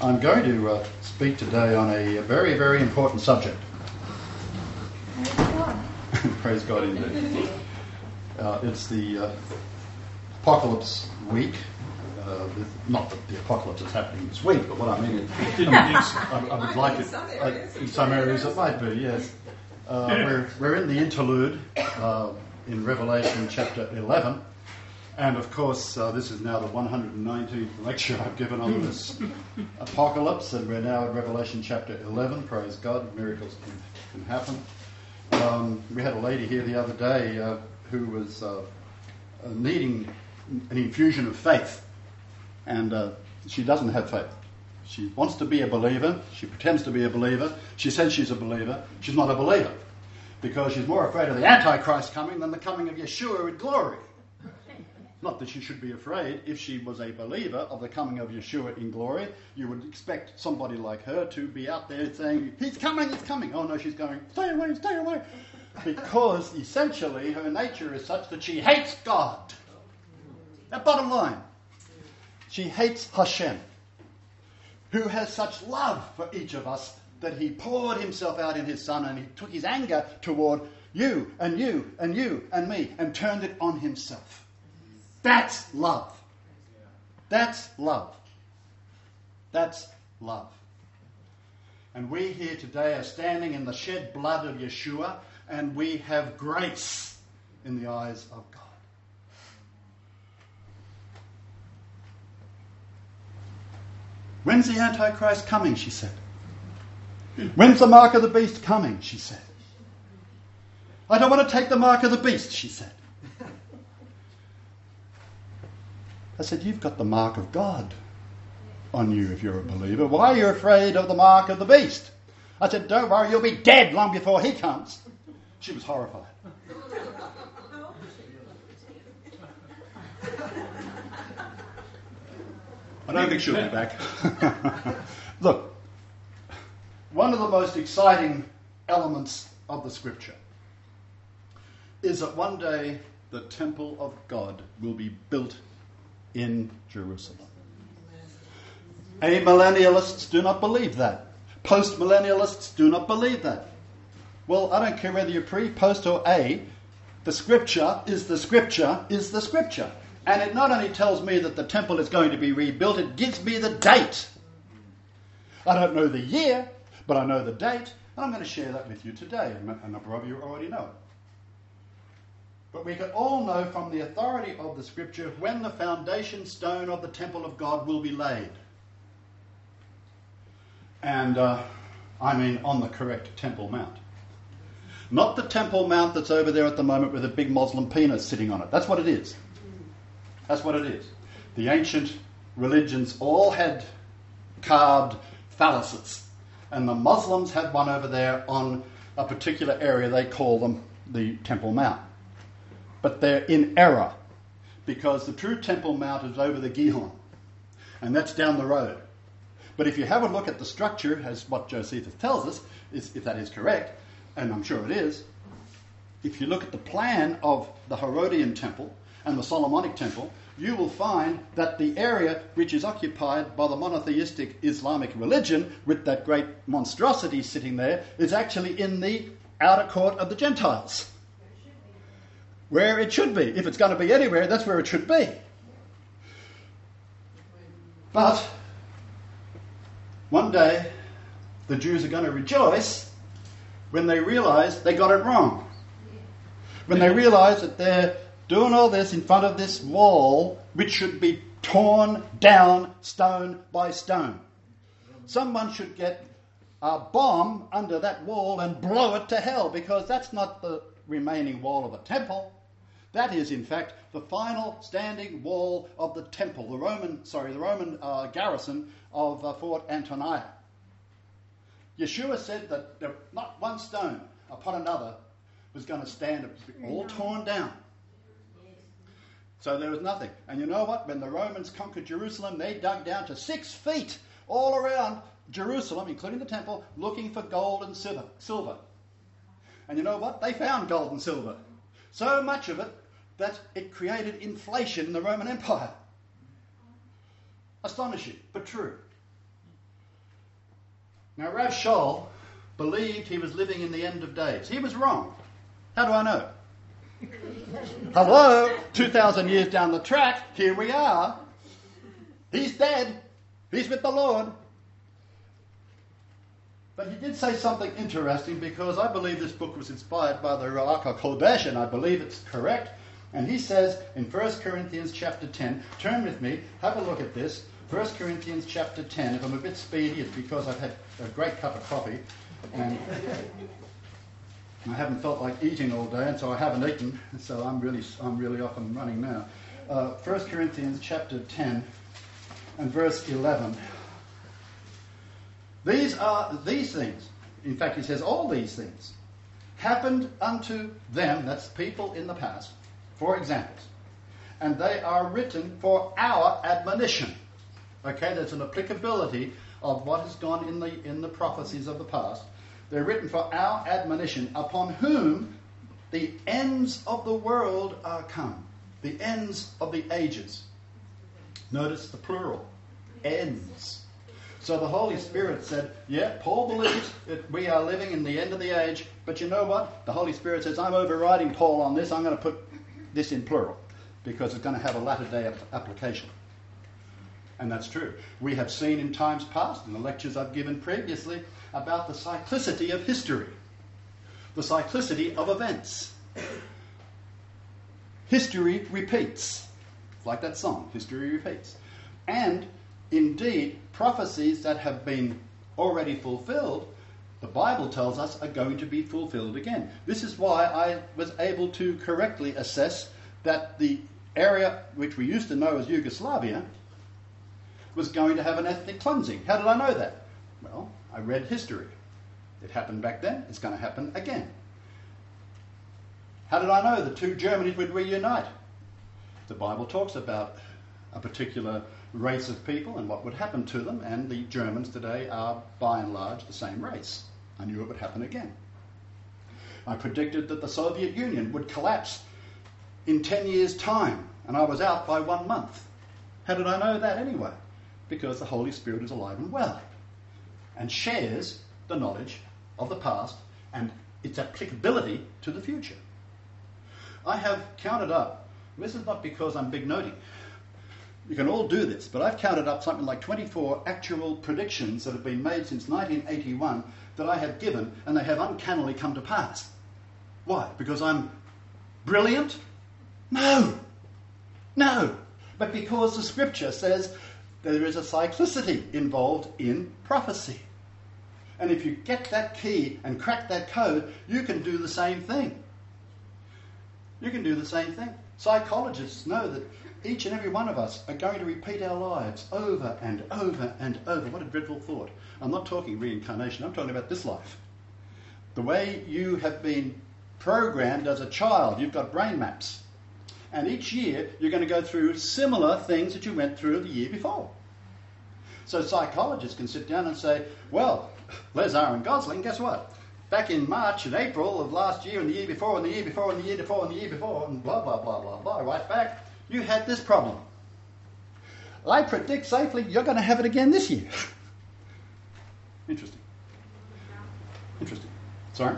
I'm going to speak today on a very, very important subject. Praise God. Praise God indeed. It's the Apocalypse week. Not that the apocalypse is happening this week, but what I mean is, I would like it in some areas it might be, yes. We're in the interlude in Revelation chapter 11. And of course, this is now the 119th lecture I've given on this apocalypse, and we're now at Revelation chapter 11. Praise God, miracles can happen. We had a lady here the other day who was needing an infusion of faith, and she doesn't have faith. She wants to be a believer. She pretends to be a believer. She says she's a believer. She's not a believer because she's more afraid of the Antichrist coming than the coming of Yeshua in glory. Not that she should be afraid. If she was a believer of the coming of Yeshua in glory, you would expect somebody like her to be out there saying, he's coming, he's coming. Oh no, she's going, stay away, stay away. Because essentially her nature is such that she hates God. That bottom line. She hates Hashem, who has such love for each of us that he poured himself out in his Son, and he took his anger toward you and you and you and me and turned it on himself. That's love. That's love. That's love. And we here today are standing in the shed blood of Yeshua, and we have grace in the eyes of God. When's the Antichrist coming, she said. When's the mark of the beast coming, she said. I don't want to take the mark of the beast, she said. I said, you've got the mark of God on you if you're a believer. Why are you afraid of the mark of the beast? I said, don't worry, you'll be dead long before he comes. She was horrified. I don't think she'll be back. Look, one of the most exciting elements of the scripture is that one day the temple of God will be built in Jerusalem. Amillennialists do not believe that. Post-millennialists do not believe that. Well, I don't care whether you're pre, post or a. The scripture is the scripture is the scripture. And it not only tells me that the temple is going to be rebuilt, it gives me the date. I don't know the year, but I know the date, and I'm going to share that with you today. A number of you already know it. But we can all know from the authority of the scripture when the foundation stone of the temple of God will be laid. And I mean on the correct Temple Mount. Not the Temple Mount that's over there at the moment with a big Muslim penis sitting on it. That's what it is. That's what it is. The ancient religions all had carved phalluses. And the Muslims had one over there on a particular area. They call them the Temple Mount. But they're in error, because the true Temple Mount is over the Gihon, and that's down the road. But if you have a look at the structure, as what Josephus tells us, if that is correct, and I'm sure it is, if you look at the plan of the Herodian temple and the Solomonic temple, you will find that the area which is occupied by the monotheistic Islamic religion, with that great monstrosity sitting there, is actually in the outer court of the Gentiles. Where it should be. If it's going to be anywhere, that's where it should be. But one day, the Jews are going to rejoice when they realise they got it wrong. When they realise that they're doing all this in front of this wall, which should be torn down stone by stone. Someone should get a bomb under that wall and blow it to hell, because that's not the remaining wall of a temple. That is, in fact, the final standing wall of the temple, the Roman garrison of Fort Antonia. Yeshua said that not one stone upon another was going to stand, all torn down. So there was nothing. And you know what? When the Romans conquered Jerusalem, they dug down to 6 feet all around Jerusalem, including the temple, looking for gold and silver. And you know what? They found gold and silver. So much of it that it created inflation in the Roman Empire. Astonishing, but true. Now, Rav Shaul believed he was living in the end of days. He was wrong. How do I know? Hello, 2,000 years down the track, here we are. He's dead. He's with the Lord. But he did say something interesting, because I believe this book was inspired by the Ruach HaKodesh, and I believe it's correct. And he says in 1 Corinthians chapter 10, turn with me, have a look at this. 1 Corinthians chapter 10. If I'm a bit speedy, it's because I've had a great cup of coffee and I haven't felt like eating all day, and so I haven't eaten. So I'm really off and running now. 1 Corinthians chapter 10 and verse 11. These things, in fact he says all these things, happened unto them, that's people in the past, for examples. And they are written for our admonition. Okay, there's an applicability of what has gone in the prophecies of the past. They're written for our admonition, upon whom the ends of the world are come. The ends of the ages. Notice the plural. Ends. So the Holy Spirit said, yeah, Paul believes that we are living in the end of the age, but you know what? The Holy Spirit says, I'm overriding Paul on this. I'm going to put this in plural, because it's going to have a latter day application. And that's true. We have seen in times past, in the lectures I've given previously, about the cyclicity of history, the cyclicity of events. History repeats. Like that song, History Repeats. And indeed, prophecies that have been already fulfilled, the Bible tells us, are going to be fulfilled again. This is why I was able to correctly assess that the area which we used to know as Yugoslavia was going to have an ethnic cleansing. How did I know that? Well, I read history. It happened back then. It's going to happen again. How did I know the two Germanys would reunite? The Bible talks about a particular race of people and what would happen to them, and the Germans today are, by and large, the same race. I knew it would happen again. I predicted that the Soviet Union would collapse in 10 years' time, and I was out by 1 month. How did I know that anyway? Because the Holy Spirit is alive and well and shares the knowledge of the past and its applicability to the future. I have counted up, this is not because I'm big noting, you can all do this, but I've counted up something like 24 actual predictions that have been made since 1981 that I have given, and they have uncannily come to pass. Why? Because I'm brilliant? No, but because the scripture says there is a cyclicity involved in prophecy. And if you get that key and crack that code, you can do the same thing. You can do the same thing. Psychologists know that each and every one of us are going to repeat our lives over and over and over. What a dreadful thought. I'm not talking reincarnation, I'm talking about this life. The way you have been programmed as a child, you've got brain maps. And each year you're going to go through similar things that you went through the year before. So psychologists can sit down and say, well, Les Aaron Gosling, guess what? Back in March and April of last year and the year before and the year before and the year before and the year before and blah, blah, blah, blah, blah, right back, you had this problem. I predict safely you're going to have it again this year. Interesting. Sorry?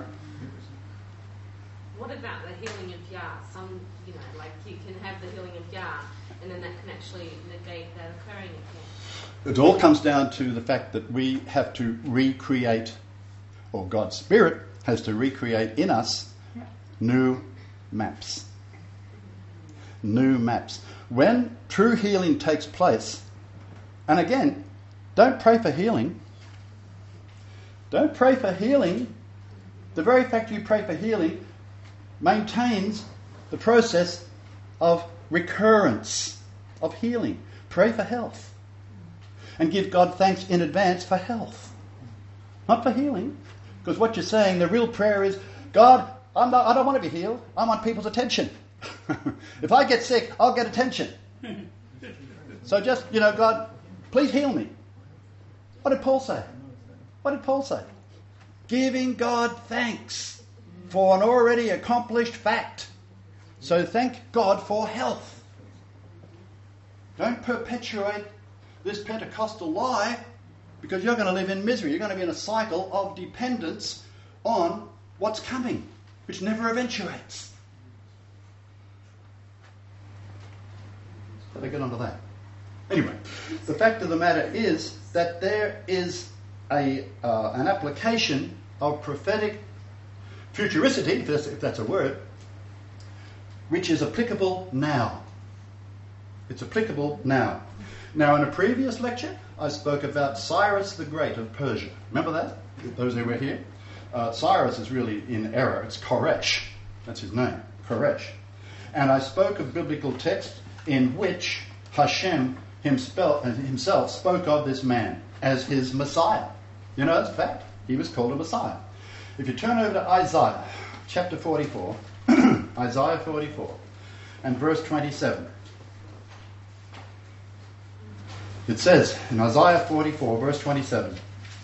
What about the healing of Yah? Some, like you can have the healing of Yah, and then that can actually negate that occurring again. It all comes down to the fact that we have to recreate, or God's Spirit has to recreate in us new maps. New maps. When true healing takes place, and again, don't pray for healing. Don't pray for healing. The very fact you pray for healing maintains the process of recurrence of healing. Pray for health. And give God thanks in advance for health. Not for healing. Because what you're saying, the real prayer is, God, I don't want to be healed. I want people's attention. If I get sick, I'll get attention. So just, God, please heal me. What did Paul say? Giving God thanks for an already accomplished fact. So thank God for health. Don't perpetuate this Pentecostal lie Because you're going to live in misery. You're going to be in a cycle of dependence on what's coming, which never eventuates. Better get onto that. Anyway, the fact of the matter is that there is an application of prophetic futuricity, if that's a word, which is applicable now. It's applicable now. Now, in a previous lecture, I spoke about Cyrus the Great of Persia. Remember that? Those who were here? Cyrus is really in error. It's Koresh. That's his name, Koresh. And I spoke of biblical text in which Hashem himself spoke of this man as his Messiah. You know, it's a fact. He was called a Messiah. If you turn over to Isaiah, chapter 44, Isaiah 44, and verse 27. It says in Isaiah 44, verse 27,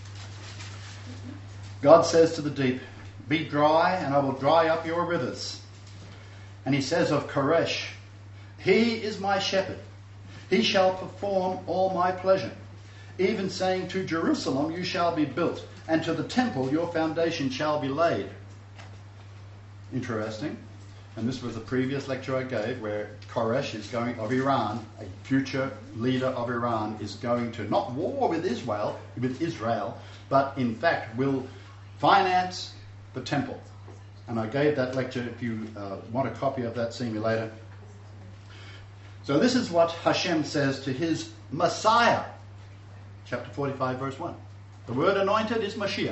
God says to the deep, "Be dry, and I will dry up your rivers." And he says of Koresh, "He is my shepherd. He shall perform all my pleasure. Even saying to Jerusalem, you shall be built, and to the temple your foundation shall be laid." Interesting. And this was a previous lecture I gave where Koresh of Iran, a future leader of Iran, is going to not war with Israel, but in fact will finance the temple. And I gave that lecture. If you want a copy of that, see me later. So this is what Hashem says to his Messiah. Chapter 45, verse 1. The word anointed is Mashiach.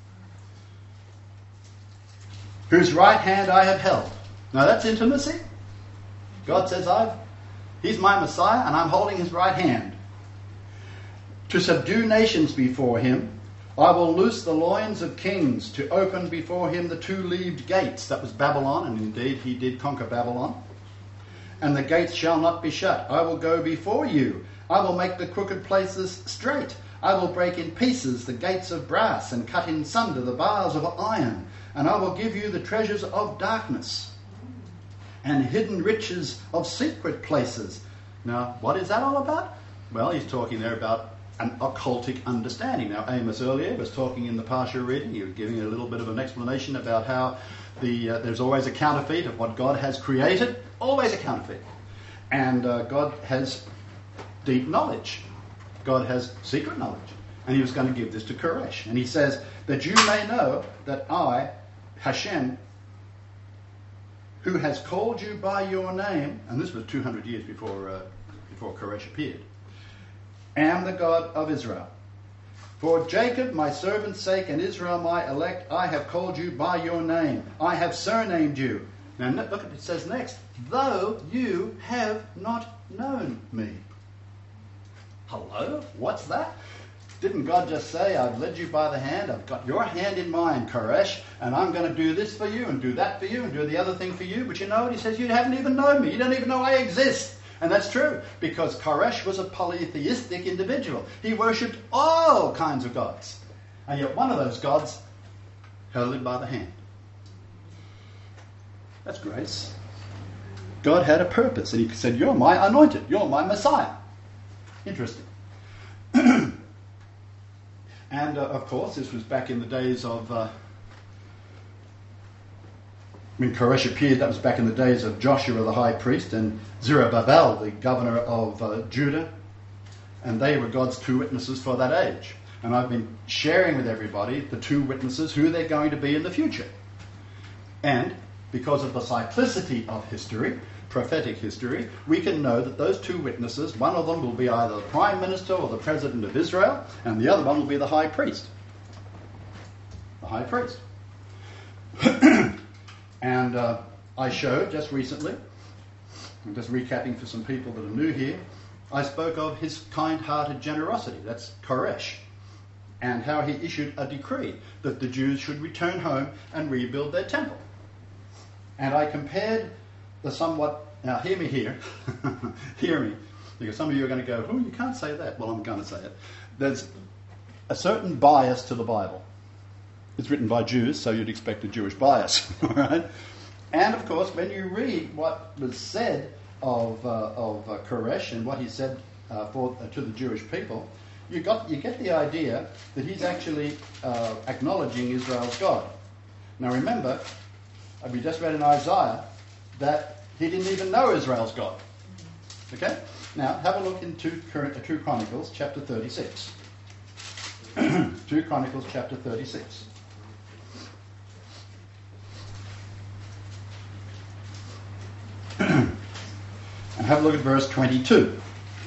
"Whose right hand I have held." Now that's intimacy. God says, He's my Messiah and I'm holding his right hand. "To subdue nations before him. I will loose the loins of kings, to open before him the two-leaved gates." That was Babylon, and indeed he did conquer Babylon. "And the gates shall not be shut. I will go before you. I will make the crooked places straight. I will break in pieces the gates of brass and cut in sunder the bars of iron. And I will give you the treasures of darkness and hidden riches of secret places." Now, what is that all about? Well, he's talking there about an occultic understanding. Now, Amos earlier was talking in the Parsha reading. He was giving a little bit of an explanation about how there's always a counterfeit of what God has created. Always a counterfeit. And God has deep knowledge. God has secret knowledge. And he was going to give this to Koresh. And he says, "That you may know that I, Hashem, who has called you by your name," and this was 200 years before Koresh appeared, "am the God of Israel. For Jacob my servant's sake and Israel my elect, I have called you by your name. I have surnamed you." Now look at what it says next. "Though you have not known me." Hello? What's that? Didn't God just say, "I've led you by the hand, I've got your hand in mine, Koresh, and I'm going to do this for you and do that for you and do the other thing for you"? But you know what? He says, "You haven't even known me. You don't even know I exist." And that's true, because Koresh was a polytheistic individual. He worshipped all kinds of gods. And yet one of those gods held him by the hand. That's grace. God had a purpose, and he said, "You're my anointed. You're my Messiah." Interesting. And, of course, this was back in the days of... when Koresh appeared, that was back in the days of Joshua the high priest and Zerubbabel, the governor of Judah. And they were God's two witnesses for that age. And I've been sharing with everybody the two witnesses, who they're going to be in the future. And because of the cyclicity of history, prophetic history, we can know that those two witnesses, one of them will be either the Prime Minister or the President of Israel, and the other one will be the High Priest. The High Priest. And I showed just recently, I'm just recapping for some people that are new here, I spoke of his kind-hearted generosity. That's Koresh. And how he issued a decree that the Jews should return home and rebuild their temple. And I compared the somewhat... Now, hear me here. Hear me. Because some of you are going to go, "Oh, you can't say that." Well, I'm going to say it. There's a certain bias to the Bible. It's written by Jews, so you'd expect a Jewish bias. All right? And, of course, when you read what was said of Koresh and what he said to the Jewish people, you get the idea that he's actually acknowledging Israel's God. Now remember, we just read in Isaiah that he didn't even know Israel's God. Okay? Now have a look in 2 Chronicles chapter 36. 2 Chronicles chapter 36. And have a look at verse 22.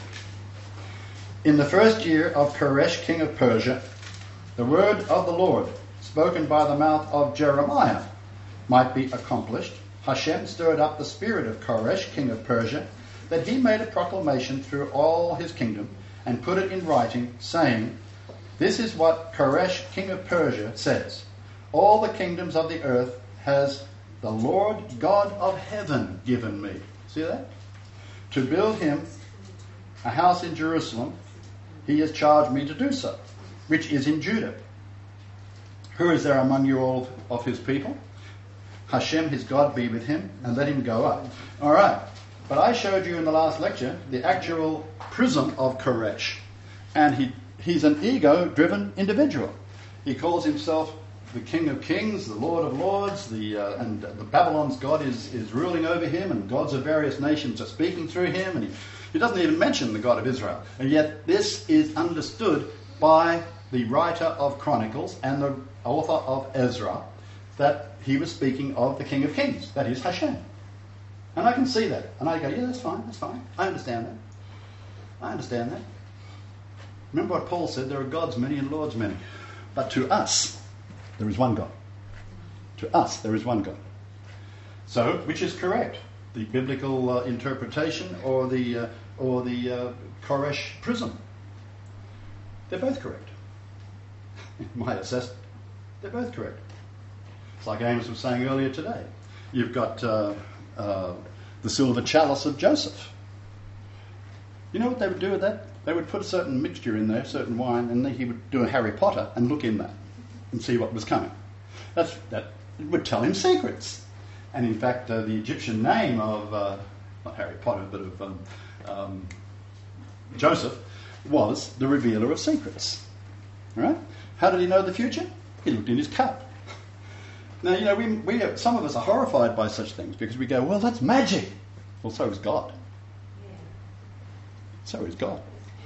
In the first year of Koresh, king of Persia, the word of the Lord, spoken by the mouth of Jeremiah, might be accomplished. Hashem stirred up the spirit of Koresh, king of Persia, that he made a proclamation through all his kingdom and put it in writing, saying, "This is what Koresh, king of Persia, says. All the kingdoms of the earth has the Lord God of heaven given me." See that? To build him a house in Jerusalem, he has charged me to do so, which is in Judah. Who is there among you all of his people? Hashem, his God, be with him, and let him go up. All right. But I showed you in the last lecture the actual prism of Koresh. And he's an ego-driven individual. He calls himself the King of Kings, the Lord of Lords, and the Babylon's God is ruling over him, and gods of various nations are speaking through him, and he doesn't even mention the God of Israel. And yet this is understood by the writer of Chronicles and the author of Ezra, that he was speaking of the King of Kings, that is Hashem. And I can see that. And I go, yeah, that's fine. I understand that. Remember what Paul said, there are gods many and lords many. But to us, there is one God. To us, there is one God. So, which is correct? The biblical interpretation or the Koresh prism? They're both correct. In my assessment, they're both correct. It's like Amos was saying earlier today. You've got the silver chalice of Joseph. You know what they would do with that? They would put a certain mixture in there, certain wine, and then he would do a Harry Potter and look in that and see what was coming. That would tell him secrets. And in fact, the Egyptian name of, not Harry Potter, but of Joseph, was the revealer of secrets. All right? How did he know the future? He looked in his cup. Now, you know, we some of us are horrified by such things because we go, well, that's magic. Well, so is God. So is God.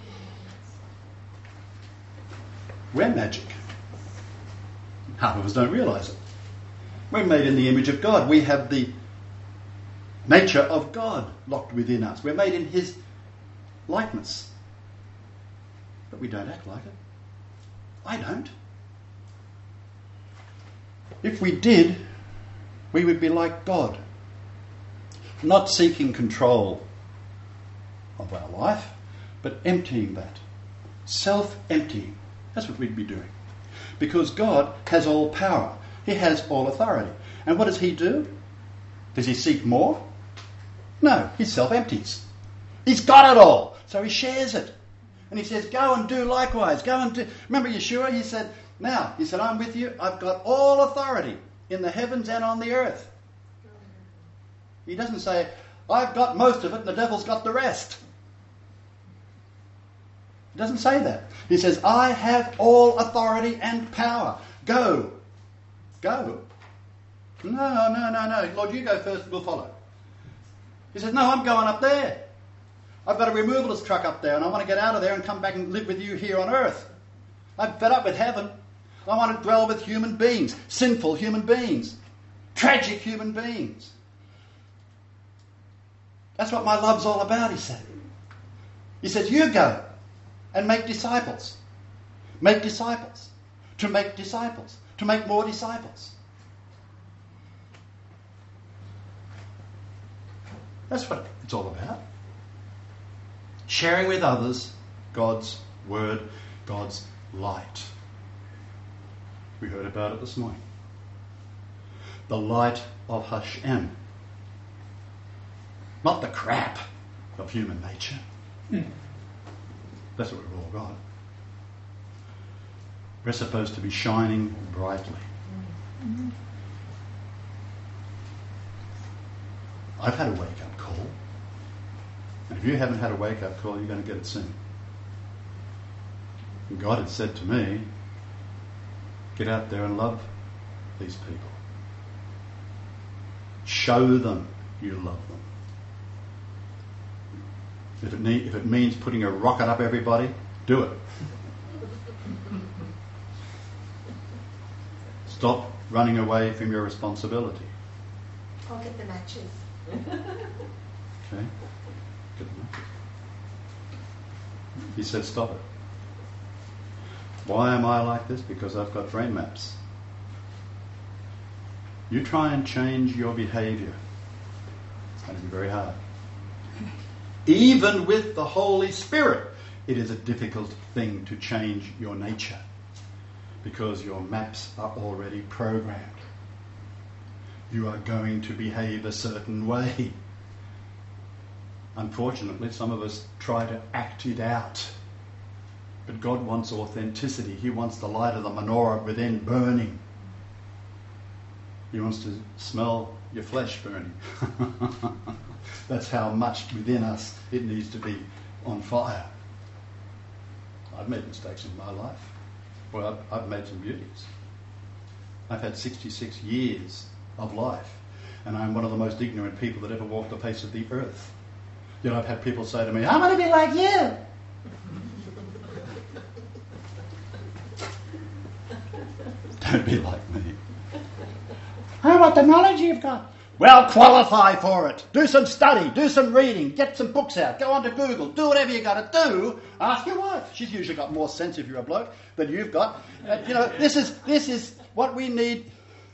We're magic. Half of us don't realise it. We're made in the image of God. We have the nature of God locked within us. We're made in his likeness. But we don't act like it. I don't. If we did, we would be like God, not seeking control of our life, but emptying that. Self-emptying. That's what we'd be doing. Because God has all power. He has all authority. And what does he do? Does he seek more? No, he self-empties. He's got it all, so he shares it. And he says, go and do likewise. Go and do. Remember Yeshua? He said, I'm with you. I've got all authority in the heavens and on the earth. He doesn't say, I've got most of it and the devil's got the rest. He doesn't say that. He says, I have all authority and power. Go. Go. No. Lord, you go first, we'll follow. He says, no, I'm going up there. I've got a removalist truck up there and I want to get out of there and come back and live with you here on earth. I'm fed up with heaven. I want to dwell with human beings, sinful human beings, tragic human beings. That's what my love's all about, he said. He says, you go and make disciples. Make disciples. To make disciples. To make more disciples. That's what it's all about. Sharing with others God's word, God's light. We heard about it this morning. The light of Hashem. Not the crap of human nature. That's what we've all got. We're supposed to be shining brightly. I've had a wake-up call. And if you haven't had a wake-up call, you're going to get it soon. And God had said to me, get out there and love these people. Show them you love them. If it means putting a rocket up everybody, do it. Stop running away from your responsibility. I'll get the matches. Okay? Get the matches. He said, stop it. Why am I like this? Because I've got brain maps. You try and change your behaviour. It's going to be very hard. Even with the Holy Spirit, it is a difficult thing to change your nature because your maps are already programmed. You are going to behave a certain way. Unfortunately, some of us try to act it out. But God wants authenticity. He wants the light of the menorah within burning. He wants to smell your flesh burning. That's how much within us it needs to be on fire. I've made mistakes in my life. Well, I've made some beauties. I've had 66 years of life, and I'm one of the most ignorant people that ever walked the face of the earth. Yet I've had people say to me, I want to be like you. Don't be like me. I want the knowledge you've got. Well, qualify for it. Do some study, do some reading, get some books out, go onto Google, do whatever you got to do. Ask your wife. She's usually got more sense if you're a bloke than you've got. This is what we need.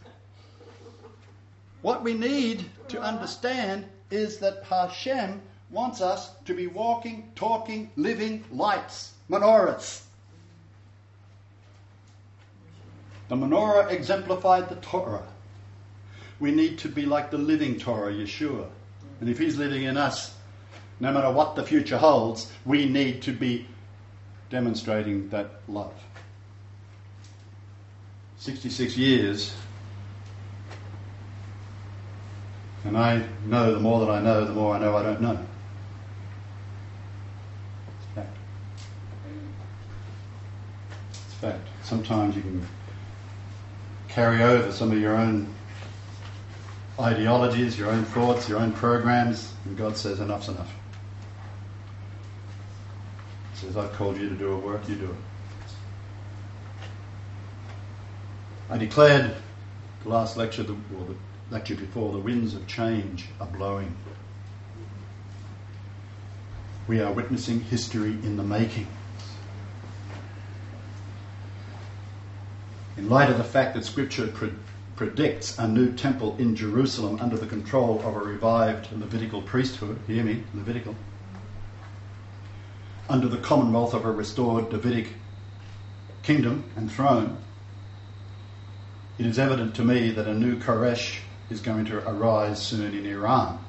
What we need to understand is that Hashem wants us to be walking, talking, living lights, menorahs. The menorah exemplified the Torah. We need to be like the living Torah, Yeshua. And if he's living in us, no matter what the future holds, we need to be demonstrating that love. 66 years, and I know the more that I know, the more I know I don't know. It's fact. It's fact. Sometimes you can carry over some of your own ideologies, your own thoughts, your own programs, and God says enough's enough. He says, I've called you to do a work, you do it. I declared the last lecture, the lecture before, the winds of change are blowing. We are witnessing history in the making. In light of the fact that Scripture predicts a new temple in Jerusalem under the control of a revived Levitical priesthood, hear me, Levitical, under the commonwealth of a restored Davidic kingdom and throne, it is evident to me that a new Koresh is going to arise soon in Iran.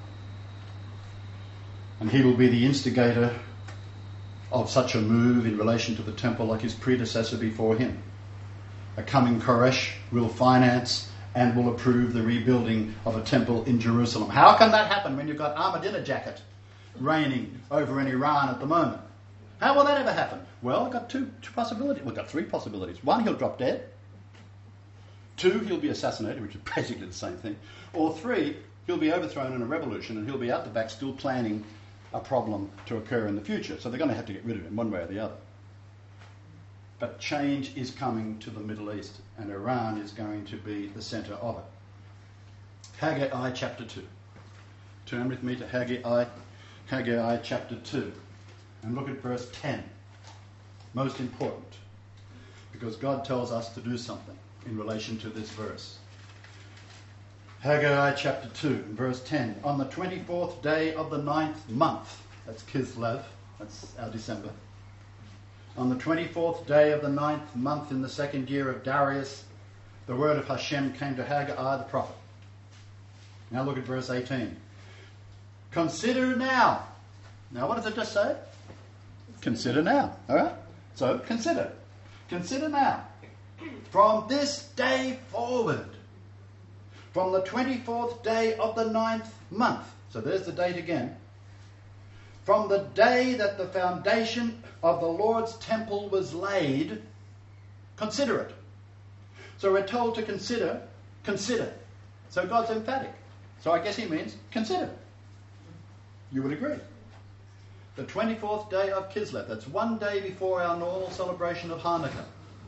And he will be the instigator of such a move in relation to the temple like his predecessor before him. A coming Koresh will finance and will approve the rebuilding of a temple in Jerusalem. How can that happen when you've got Ahmadinejad reigning over in Iran at the moment? How will that ever happen? Well, I've got two possibilities. We've got three possibilities. One, he'll drop dead. Two, he'll be assassinated, which is basically the same thing. Or three, he'll be overthrown in a revolution and he'll be out the back still planning a problem to occur in the future. So they're going to have to get rid of him one way or the other. But change is coming to the Middle East, and Iran is going to be the centre of it. Haggai chapter 2. Turn with me to Haggai chapter 2, and look at verse 10. Most important, because God tells us to do something in relation to this verse. Haggai chapter 2, verse 10. On the 24th day of the 9th month, that's Kislev, that's our December. On the 24th day of the 9th month in the second year of Darius, the word of Hashem came to Haggai the prophet. Now look at verse 18. Consider now. Now what does it just say? Consider now. All right? So consider. Consider now. From this day forward, from the 24th day of the 9th month, so there's the date again, from the day that the foundation of the Lord's temple was laid, consider it. So we're told to consider. So God's emphatic. So I guess he means consider. You would agree. The 24th day of Kislev. That's one day before our normal celebration of Hanukkah.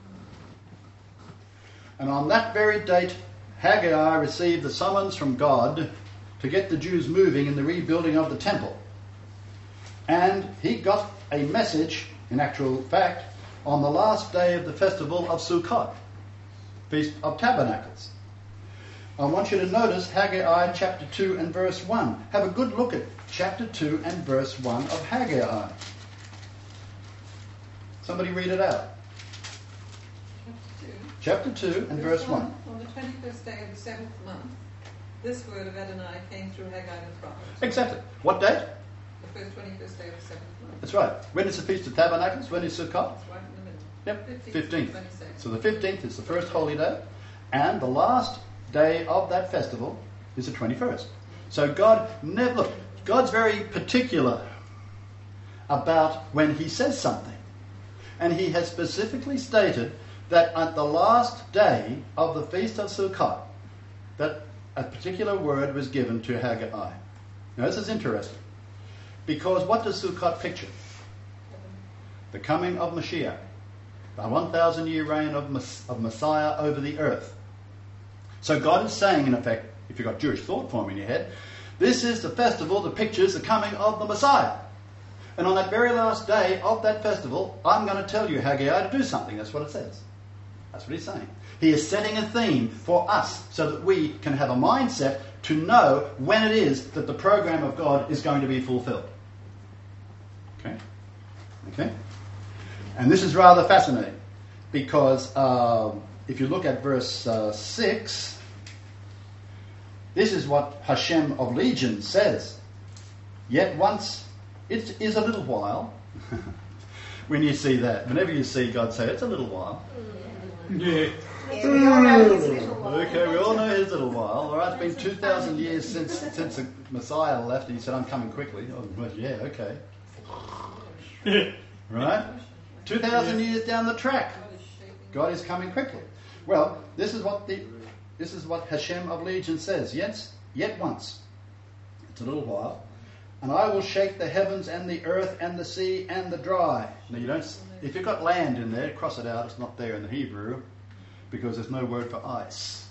And on that very date, Haggai received the summons from God to get the Jews moving in the rebuilding of the temple. And he got a message, in actual fact, on the last day of the festival of Sukkot, Feast of Tabernacles. I want you to notice Haggai chapter 2 and verse 1. Have a good look at chapter 2 and verse 1 of Haggai. Somebody read it out. Chapter 2 and verse 1. On the 21st day of the 7th month, this word of Adonai came through Haggai the prophet. Exactly. What date? The first 21st day of the 7th month. That's right. When is the Feast of Tabernacles? When is Sukkot? It's right in the middle. Yep, 15th. 15th. So the 15th is the first holy day, and the last day of that festival is the 21st. So God's very particular about when he says something. And he has specifically stated that at the last day of the Feast of Sukkot, that a particular word was given to Haggai. Now this is interesting, because what does Sukkot picture? The coming of Mashiach, the 1,000-year reign of Messiah over the earth. So God is saying, in effect, if you've got Jewish thought form in your head, this is the festival that pictures the coming of the Messiah. And on that very last day of that festival, I'm going to tell you, Haggai, to do something. That's what it says. That's what he's saying. He is setting a theme for us so that we can have a mindset to know when it is that the program of God is going to be fulfilled. Okay? And this is rather fascinating because if you look at verse 6, this is what Hashem of Legions says. Yet once, it is a little while. When you see that, whenever you see God say, it's a little while. Yeah, we all know his little while. Okay, we all know his little while. All right, it's been 2,000 years since the Messiah left, and he said, I'm coming quickly. Oh, well, yeah, okay. Right? 2,000 years down the track, God is coming quickly. Well, this is what Hashem of Legion says. Yet once, it's a little while, and I will shake the heavens and the earth and the sea and the dry. Now you don't. If you've got land in there, cross it out. It's not there in the Hebrew because there's no word for ice.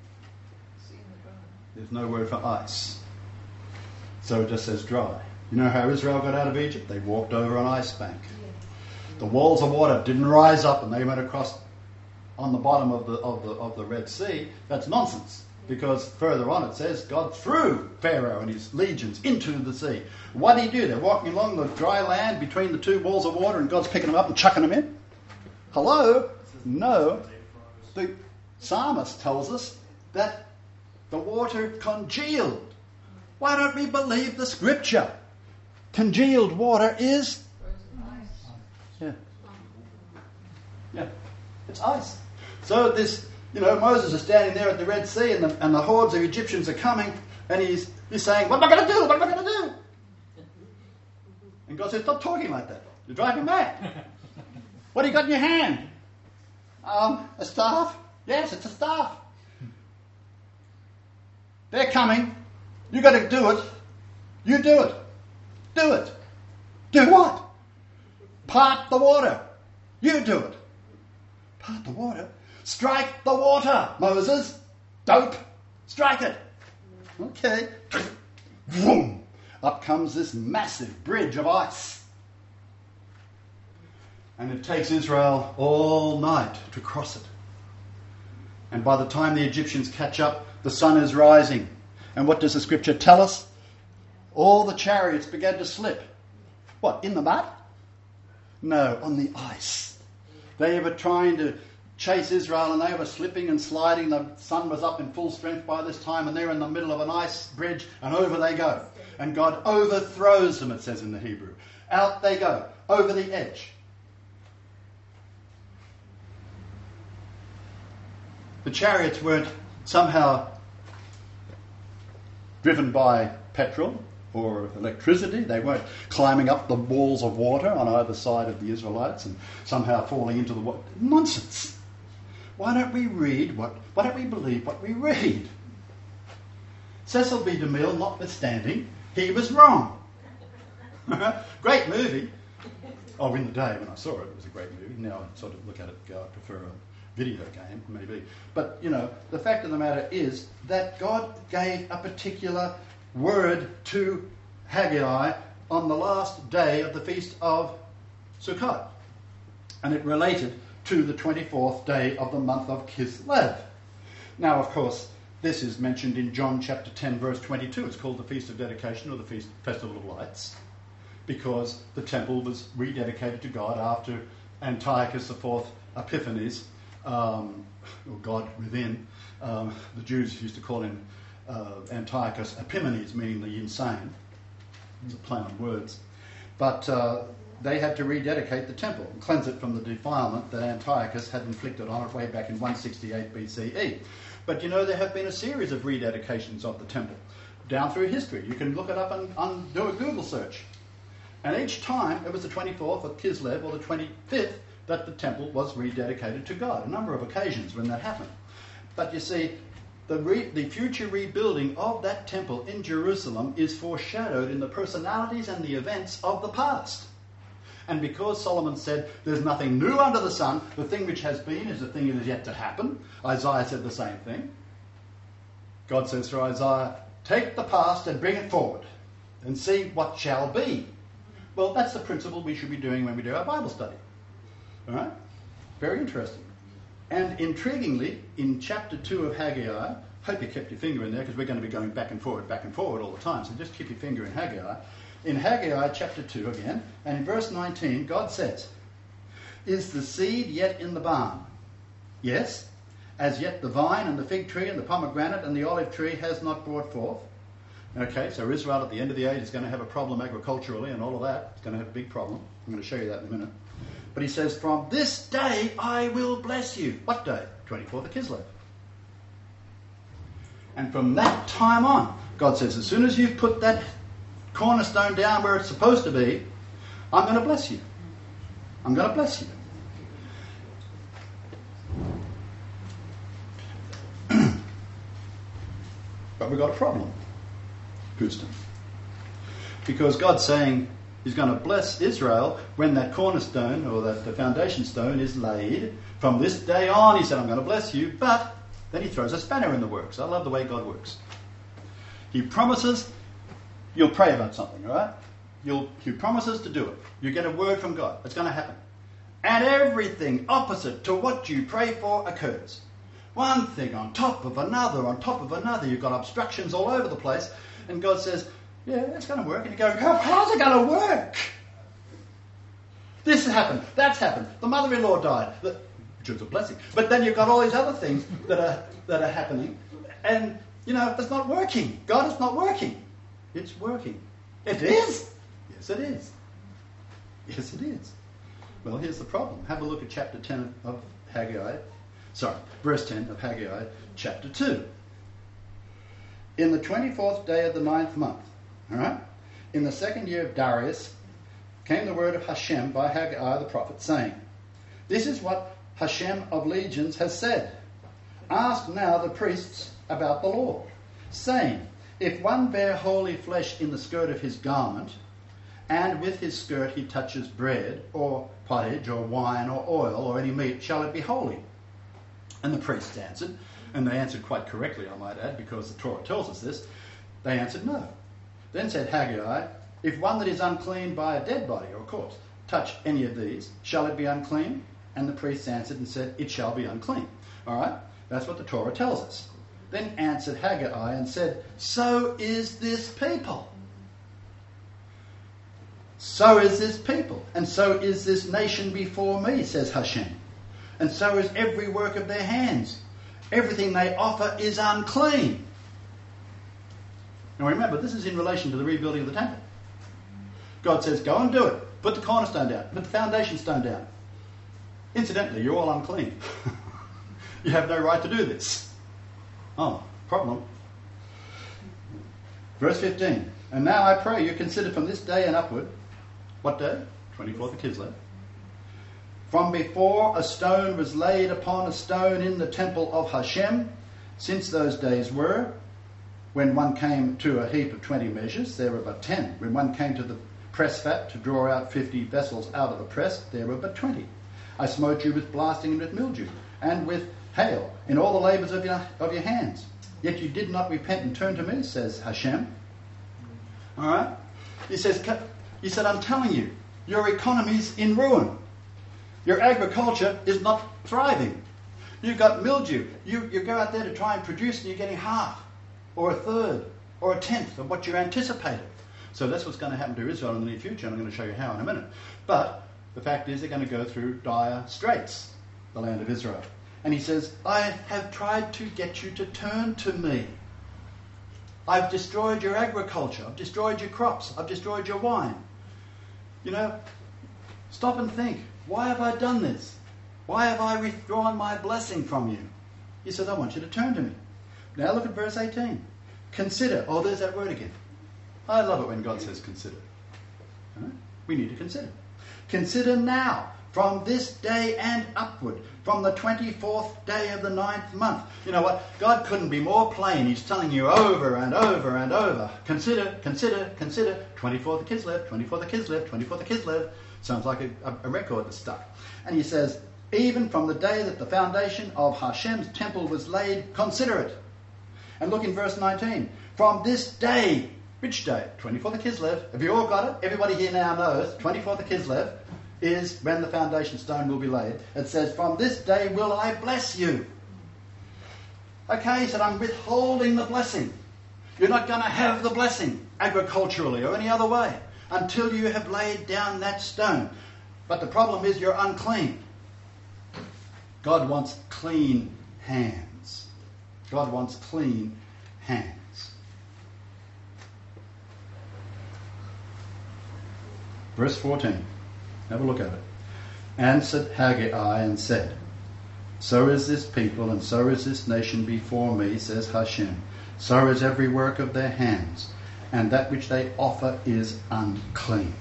There's no word for ice. So it just says dry. You know how Israel got out of Egypt? They walked over an ice bank. The walls of water didn't rise up and they went across on the bottom of the Red Sea. That's nonsense. Because further on it says God threw Pharaoh and his legions into the sea. What did he do? They're walking along the dry land between the two walls of water and God's picking them up and chucking them in? Hello? No. The psalmist tells us that the water congealed. Why don't we believe the scripture? Congealed water is... Yeah. It's ice. So this... Moses is standing there at the Red Sea and the hordes of Egyptians are coming and he's saying, what am I going to do? What am I going to do? And God says, stop talking like that. You're driving mad. What do you got in your hand? A staff? Yes, it's a staff. They're coming. You got to do it. You do it. Do it. Do what? Part the water. You do it. Part the water? Strike the water, Moses. Dope. Strike it. Okay. Vroom. Up comes this massive bridge of ice. And it takes Israel all night to cross it. And by the time the Egyptians catch up, the sun is rising. And what does the scripture tell us? All the chariots began to slip. What, in the mud? No, on the ice. They were trying to chase Israel and they were slipping and sliding. The sun was up in full strength by this time and they're in the middle of an ice bridge and over they go. And God overthrows them, it says in the Hebrew. Out they go, over the edge. The chariots weren't somehow driven by petrol or electricity. They weren't climbing up the walls of water on either side of the Israelites and somehow falling into the water. Nonsense. Why don't we believe what we read? Cecil B. DeMille, notwithstanding, he was wrong. Great movie. Oh, in the day when I saw it, it was a great movie. Now I sort of look at it and go, I prefer a video game, maybe. But, you know, the fact of the matter is that God gave a particular word to Haggai on the last day of the Feast of Sukkot. And it related to the 24th day of the month of Kislev. Now, of course, this is mentioned in John chapter 10, verse 22. It's called the Feast of Dedication, or the Festival of Lights, because the temple was rededicated to God after Antiochus IV Epiphanes, or God within. The Jews used to call him Antiochus Epimanes, meaning the insane. It's a play on words. But they had to rededicate the temple and cleanse it from the defilement that Antiochus had inflicted on it way back in 168 BCE. But you know, there have been a series of rededications of the temple down through history. You can look it up and do a Google search. And each time it was the 24th of Kislev or the 25th that the temple was rededicated to God. A number of occasions when that happened. But you see, the future rebuilding of that temple in Jerusalem is foreshadowed in the personalities and the events of the past. And because Solomon said there's nothing new under the sun, the thing which has been is the thing that is yet to happen. Isaiah said the same thing. God says through Isaiah, take the past and bring it forward and see what shall be. Well, that's the principle we should be doing when we do our Bible study. All right? Very interesting. And intriguingly, in chapter 2 of Haggai, hope you kept your finger in there because we're going to be going back and forward all the time, so just keep your finger in Haggai. In Haggai chapter 2 again, and in verse 19, God says, is the seed yet in the barn? Yes, as yet the vine and the fig tree and the pomegranate and the olive tree has not brought forth. Okay, so Israel at the end of the age is going to have a problem agriculturally and all of that. It's going to have a big problem. I'm going to show you that in a minute. But he says, from this day I will bless you. What day? 24th of Kislev. And from that time on, God says, as soon as you've put that cornerstone down where it's supposed to be, I'm going to bless you. I'm going to bless you. But we've got a problem, Houston. Because God's saying he's going to bless Israel when that cornerstone or that the foundation stone is laid. From this day on, he said, I'm going to bless you. But then he throws a spanner in the works. I love the way God works. He promises you'll pray about something, all right? He promises to do it. You get a word from God. It's going to happen. And everything opposite to what you pray for occurs. One thing on top of another, on top of another. You've got obstructions all over the place. And God says, yeah, it's going to work. And you go, how's it going to work? This happened. That's happened. The mother-in-law died. Which was a blessing. But then you've got all these other things that are happening. And, you know, it's not working. God is not working. It's working. It is. Yes, it is. Yes, it is. Well, here's the problem. Have a look at chapter 10 of Haggai. Verse 10 of Haggai, chapter 2. In the 24th day of the 9th month, all right, in the second year of Darius, came the word of Hashem by Haggai the prophet, saying, this is what Hashem of legions has said. Ask now the priests about the Lord, saying, if one bear holy flesh in the skirt of his garment, and with his skirt he touches bread, or pottage, or wine, or oil, or any meat, shall it be holy? And the priests answered, and they answered quite correctly, I might add, because the Torah tells us this. They answered no. Then said Haggai, if one that is unclean by a dead body or corpse touch any of these, shall it be unclean? And the priests answered and said, it shall be unclean. All right? That's what the Torah tells us. Then answered Haggai and said, so is this people. So is this people, and so is this nation before me, says Hashem. And so is every work of their hands. Everything they offer is unclean. Now remember, this is in relation to the rebuilding of the temple. God says, go and do it. Put the cornerstone down. Put the foundation stone down. Incidentally, you're all unclean. You have no right to do this. Oh, problem. Verse 15. And now I pray you consider from this day and upward, what day? 24th of Kislev. From before a stone was laid upon a stone in the temple of Hashem, since those days were, when one came to a heap of 20 measures, there were but 10. When one came to the press vat to draw out 50 vessels out of the press, there were but 20. I smote you with blasting and with mildew, and with hail, in all the labours of your hands. Yet you did not repent and turn to me, says Hashem. All right? He said, I'm telling you, your economy's in ruin. Your agriculture is not thriving. You've got mildew. You go out there to try and produce and you're getting half, or a third, or a tenth of what you anticipated. So that's what's going to happen to Israel in the near future, and I'm going to show you how in a minute. But the fact is they're going to go through dire straits, the land of Israel. And he says, I have tried to get you to turn to me. I've destroyed your agriculture. I've destroyed your crops. I've destroyed your wine. You know, stop and think. Why have I done this? Why have I withdrawn my blessing from you? He says, I want you to turn to me. Now look at verse 18. Consider. Oh, there's that word again. I love it when God says consider. Right? We need to consider. Consider now, from this day and upward, from the 24th day of the 9th month. You know what? God couldn't be more plain. He's telling you over and over and over. Consider, consider, consider. 24th of Kislev, 24th of Kislev, 24th of Kislev. Sounds like a record that's stuck. And he says, even from the day that the foundation of Hashem's temple was laid, consider it. And look in verse 19. From this day, which day? 24th of Kislev. Have you all got it? Everybody here now knows 24th of Kislev is when the foundation stone will be laid. It says, from this day will I bless you. Okay, he said, I'm withholding the blessing. You're not going to have the blessing agriculturally or any other way until you have laid down that stone. But the problem is you're unclean. God wants clean hands. God wants clean hands. Verse 14. Have a look at it. Answered Haggai and said, so is this people and so is this nation before me, says Hashem. So is every work of their hands, and that which they offer is unclean.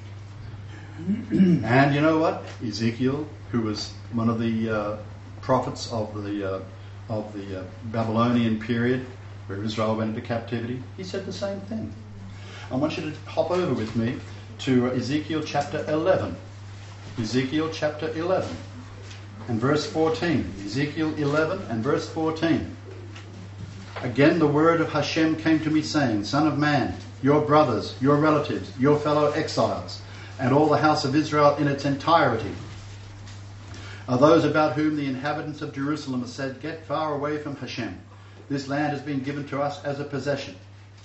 And you know what? Ezekiel, who was one of the prophets of the Babylonian period, where Israel went into captivity, he said the same thing. I want you to hop over with me to Ezekiel chapter 11. Ezekiel chapter 11 and verse 14. Ezekiel 11 and verse 14. Again the word of Hashem came to me, saying, Son of man, your brothers, your relatives, your fellow exiles, and all the house of Israel in its entirety are those about whom the inhabitants of Jerusalem have said, get far away from Hashem. This land has been given to us as a possession.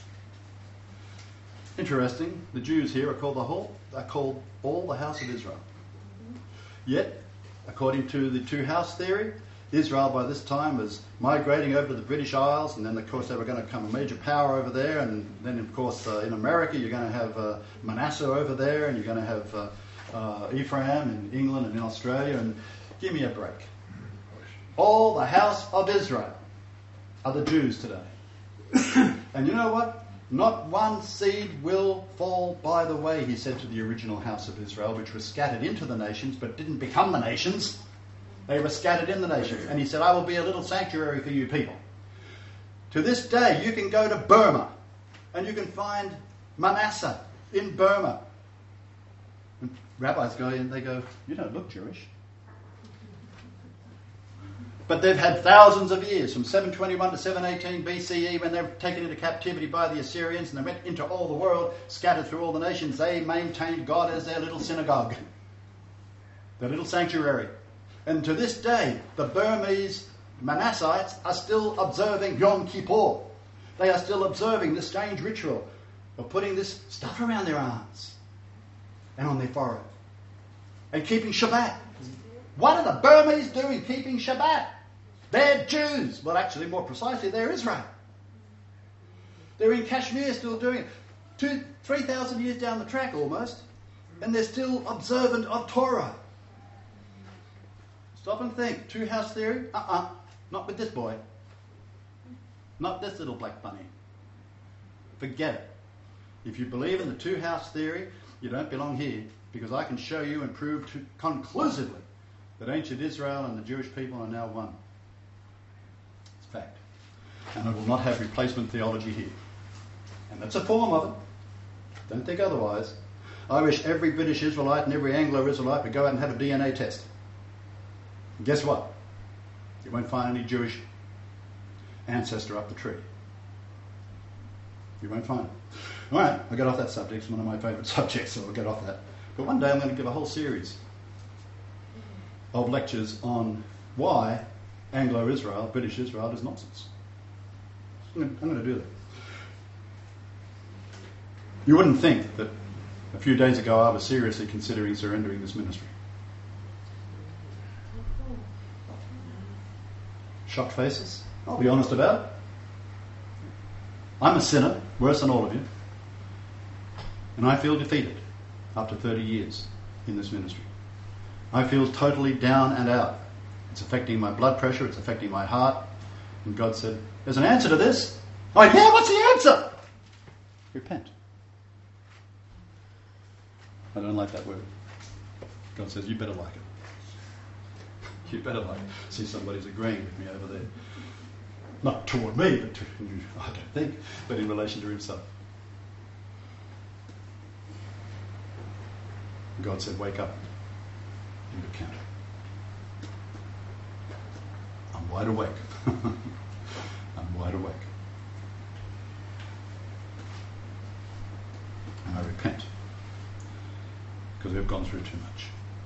Interesting, the Jews here are called all the house of Israel. Yet, according to the two-house theory, Israel by this time was migrating over to the British Isles, and then of course they were going to become a major power over there, and then of course in America you're going to have Manasseh over there, and you're going to have Ephraim in England and in Australia, and give me a break. All the house of Israel are the Jews today. And you know what? Not one seed will fall by the way, he said to the original house of Israel, which was scattered into the nations but didn't become the nations. They were scattered in the nations. And he said, I will be a little sanctuary for you people. To this day, you can go to Burma and you can find Manasseh in Burma. And rabbis go in, they go, you don't look Jewish. But they've had thousands of years, from 721 to 718 BCE, when they were taken into captivity by the Assyrians and they went into all the world, scattered through all the nations. They maintained God as their little synagogue, their little sanctuary. And to this day, the Burmese Manassites are still observing Yom Kippur. They are still observing this strange ritual of putting this stuff around their arms and on their forehead and keeping Shabbat. What are the Burmese doing keeping Shabbat? They're Jews. Well, actually, more precisely, they're Israel. They're in Kashmir still doing it. 3,000 years down the track almost, and they're still observant of Torah. Stop and think. Two-house theory? Not with this boy. Not this little black bunny. Forget it. If you believe in the two-house theory, you don't belong here, because I can show you and prove conclusively that ancient Israel and the Jewish people are now one. It's fact. And I will not have replacement theology here. And that's a form of it. Don't think otherwise. I wish every British Israelite and every Anglo-Israelite would go out and have a DNA test. And guess what? You won't find any Jewish ancestor up the tree. You won't find it. All right, I'll get off that subject. It's one of my favourite subjects, so I'll get off that. But one day I'm going to give a whole series of lectures on why Anglo-Israel, British Israel, is nonsense. I'm going to do that. You wouldn't think that a few days ago I was seriously considering surrendering this ministry. Shocked faces? I'll be honest about it. I'm a sinner, worse than all of you. And I feel defeated after 30 years in this ministry. I feel totally down and out. It's affecting my blood pressure, it's affecting my heart. And God said, there's an answer to this. I went, yeah, what's the answer? Repent. I don't like that word. God says, you better like it. You better like it. See, somebody's agreeing with me over there. Not toward me, but I don't think, but in relation to himself. God said, wake up and recant. I'm wide awake. I'm wide awake. And I repent. Because we've gone through too much.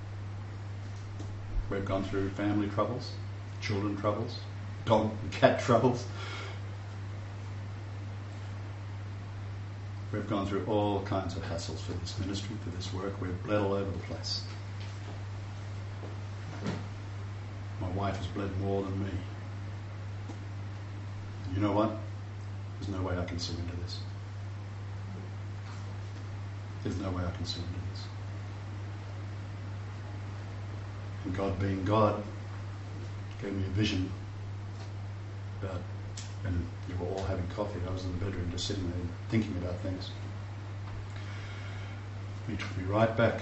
We've gone through family troubles, children troubles, dog and cat troubles. We've gone through all kinds of hassles for this ministry, for this work. We've bled all over the place. My wife has bled more than me. And you know what? There's no way I can surrender this. There's no way I can surrender this. And God being God gave me a vision about when you were all having coffee. I was in the bedroom just sitting there thinking about things. He took me right back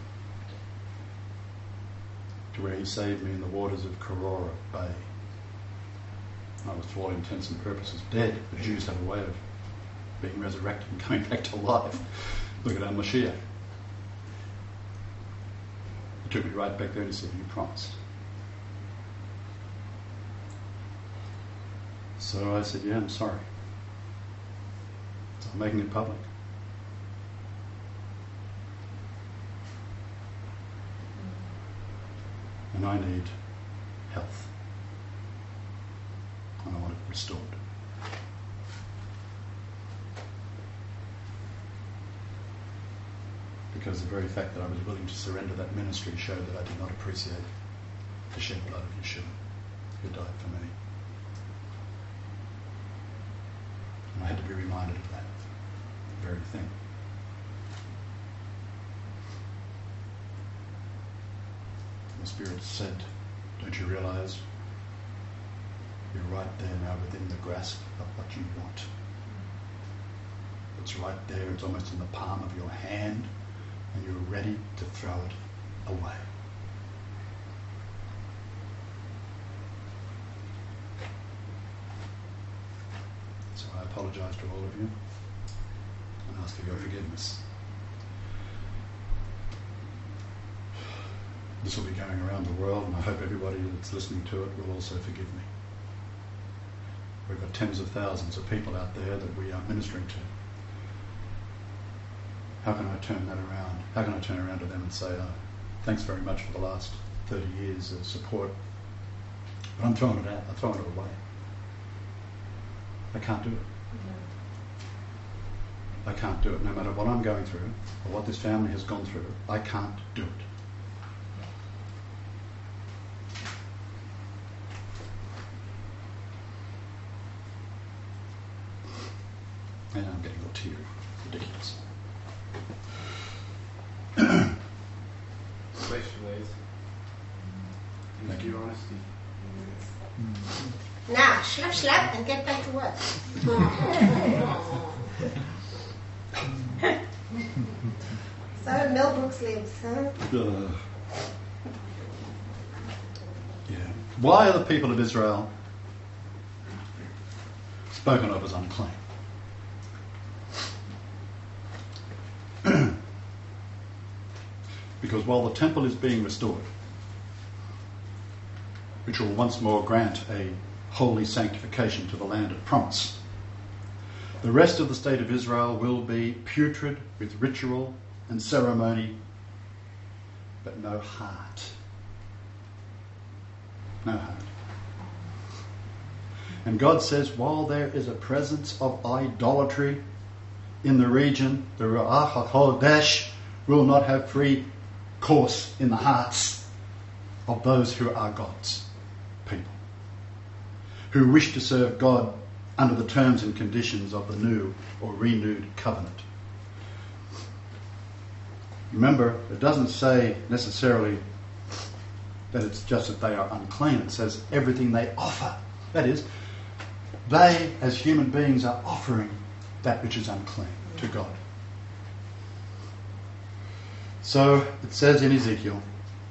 to where he saved me in the waters of Korora Bay. I was, for all intents and purposes, dead. The Jews have a way of being resurrected and coming back to life. Look at our Mashiach. He took me right back there and he said, you promised. So I said, yeah, I'm sorry. So I'm making it public. And I need health. And I want it restored. Because the very fact that I was willing to surrender that ministry showed that I did not appreciate the shed blood of Yeshua, who died for me. And I had to be reminded of that very thing. And the Spirit said, don't you realize you're right there now within the grasp of what you want? It's right there, it's almost in the palm of your hand, and you're ready to throw it away. So I apologize to all of you and ask for your forgiveness. This will be going around the world, and I hope everybody that's listening to it will also forgive me. We've got tens of thousands of people out there that we are ministering to. How can I turn that around? How can I turn around to them and say, thanks very much for the last 30 years of support, but I'm throwing it out, I'm throwing it away. I can't do it. I can't do it. No matter what I'm going through or what this family has gone through, I can't do it. And I'm getting a little teary. Ridiculous. Question is, Thank you. your honesty. Now, slap, slap, and get back to work. So Mel Brooks lives, huh? Yeah. Why are the people of Israel spoken of as unclean? Because while the temple is being restored, which will once more grant a holy sanctification to the land of promise, the rest of the state of Israel will be putrid with ritual and ceremony, but no heart. No heart. And God says, while there is a presence of idolatry in the region, the Ruach HaKodesh will not have free course in the hearts of those who are God's people, who wish to serve God under the terms and conditions of the new or renewed covenant. Remember, it doesn't say necessarily that it's just that they are unclean. It says everything they offer. That is, they as human beings are offering that which is unclean to God. So it says in Ezekiel,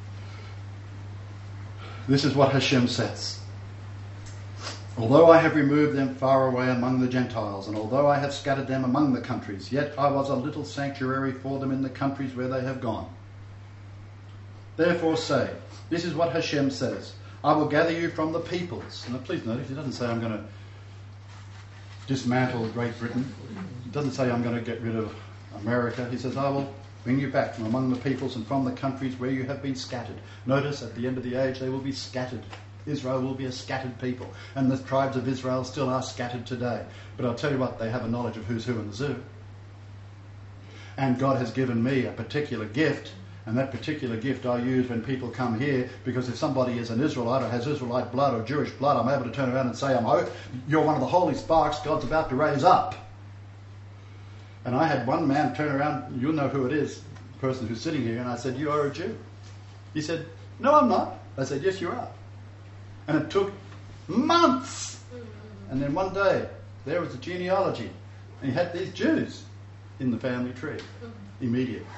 this is what Hashem says. Although I have removed them far away among the Gentiles, and although I have scattered them among the countries, yet I was a little sanctuary for them in the countries where they have gone. Therefore say, this is what Hashem says, I will gather you from the peoples. Now please notice, he doesn't say I'm going to dismantle Great Britain. He doesn't say I'm going to get rid of America. He says I will bring you back from among the peoples and from the countries where you have been scattered. Notice at the end of the age they will be scattered. Israel will be a scattered people. And the tribes of Israel still are scattered today. But I'll tell you what, they have a knowledge of who's who in the zoo. And God has given me a particular gift, and that particular gift I use when people come here, because if somebody is an Israelite or has Israelite blood or Jewish blood, I'm able to turn around and say, you're one of the holy sparks God's about to raise up. And I had one man turn around, you'll know who it is, the person who's sitting here, and I said, you are a Jew. He said, no, I'm not. I said, yes, you are. And it took months. And then one day, there was a genealogy. And he had these Jews in the family tree immediately.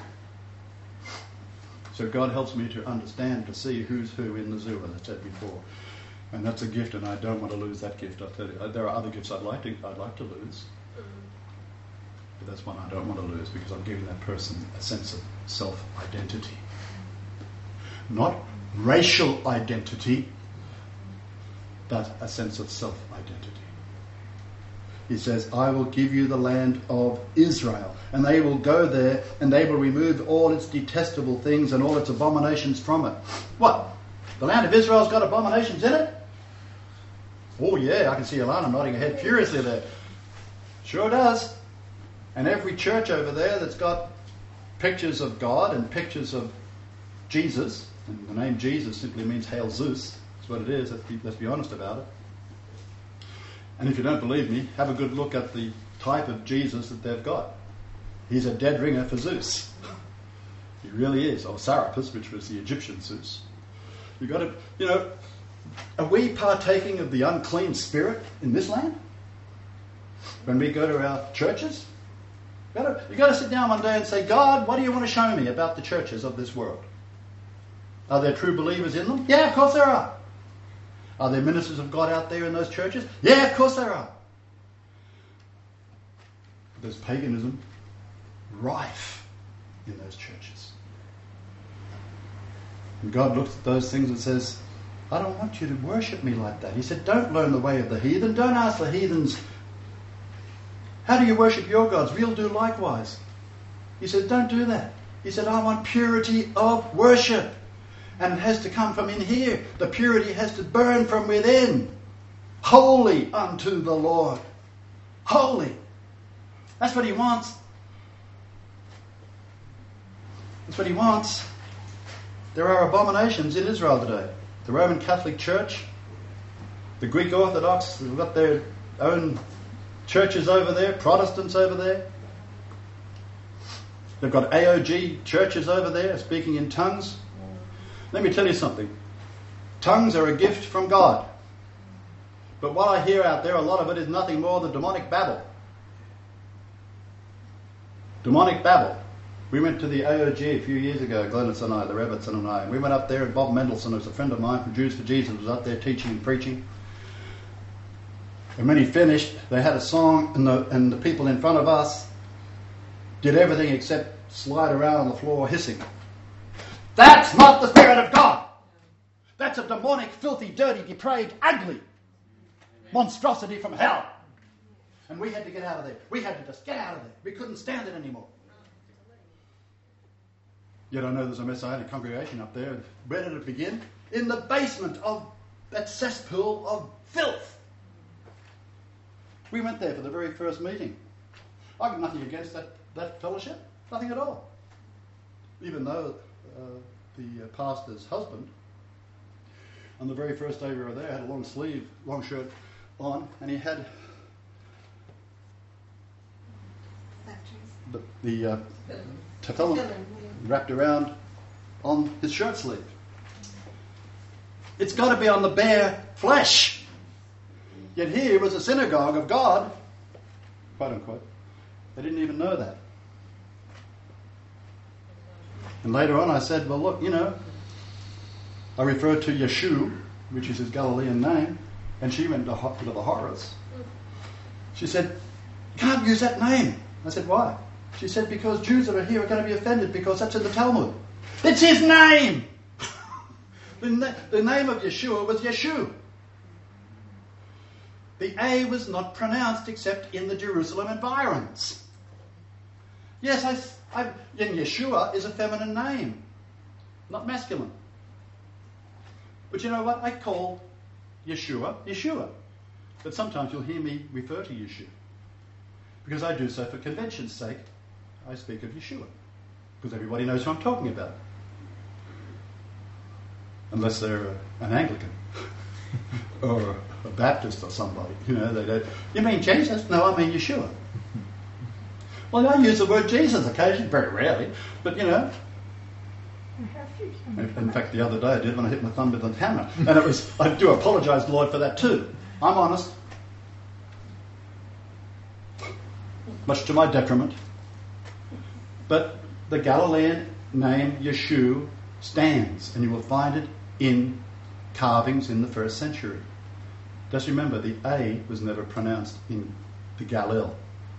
So God helps me to understand, to see who's who in the zoo, as I said before. And that's a gift, and I don't want to lose that gift. I'll tell you, there are other gifts I'd like to lose. But that's one I don't want to lose, because I'm giving that person a sense of self-identity. Not racial identity, but a sense of self-identity. He says, I will give you the land of Israel, and they will go there, and they will remove all its detestable things and all its abominations from it. What? The land of Israel's got abominations in it? Oh yeah, I can see Alana nodding her head furiously there. Sure does. And every church over there that's got pictures of God and pictures of Jesus, and the name Jesus simply means Hail Zeus. That's what it is. Let's be honest about it. And if you don't believe me, have a good look at the type of Jesus that they've got. He's a dead ringer for Zeus. He really is. Or Serapis, which was the Egyptian Zeus. You've got to, are we partaking of the unclean spirit in this land? When we go to our churches? You've got to sit down one day and say, God, what do you want to show me about the churches of this world? Are there true believers in them? Yeah, of course there are. Are there ministers of God out there in those churches? Yeah, of course there are. There's paganism rife in those churches. And God looks at those things and says, I don't want you to worship me like that. He said, don't learn the way of the heathen. Don't ask the heathens, how do you worship your gods? We'll do likewise. He said, don't do that. He said, I want purity of worship. And it has to come from in here. The purity has to burn from within. Holy unto the Lord. Holy. That's what he wants. That's what he wants. There are abominations in Israel today. The Roman Catholic Church, the Greek Orthodox, they've got their own churches over there, Protestants over there. They've got AOG churches over there, speaking in tongues. Let me tell you something. Tongues are a gift from God. But what I hear out there, a lot of it is nothing more than demonic babble. Demonic babble. We went to the AOG a few years ago, Glennis and I, the Rebbitzson and I. We went up there, and Bob Mendelsohn, who's a friend of mine from Jews for Jesus, was up there teaching and preaching. And when he finished, they had a song, and the people in front of us did everything except slide around on the floor hissing. That's not the Spirit of God. That's a demonic, filthy, dirty, depraved, ugly monstrosity from hell. And we had to get out of there. We had to just get out of there. We couldn't stand it anymore. Yet I know there's a Messianic congregation up there. Where did it begin? In the basement of that cesspool of filth. We went there for the very first meeting. I've got nothing against that fellowship. Nothing at all. Even though the pastor's husband, on the very first day we were there, had a long sleeve, long shirt on, and he had the tefillin wrapped around on his shirt sleeve. It's got to be on the bare flesh. Yet here was a synagogue of God, quote unquote. They didn't even know that. And later on I said, well look, I referred to Yeshua, which is his Galilean name, and she went to the horrors. She said, you can't use that name. I said, why? She said, because Jews that are here are going to be offended because that's in the Talmud. It's his name! The name of Yeshua was Yeshua. The A was not pronounced except in the Jerusalem environs. Yes, and Yeshua is a feminine name, not masculine. But you know what? I call Yeshua, Yeshua. But sometimes you'll hear me refer to Yeshua. Because I do so for convention's sake. I speak of Yeshua. Because everybody knows who I'm talking about. Unless they're an Anglican. Or a Baptist or somebody. They don't. You mean Jesus? No, I mean Yeshua. Well, I use the word Jesus occasionally, very rarely. But in fact, the other day I did when I hit my thumb with a hammer. And I do apologise, Lord, for that too. I'm honest. Much to my detriment. But the Galilean name Yeshua stands, and you will find it in carvings in the 1st century. Just remember, the A was never pronounced in the Galil.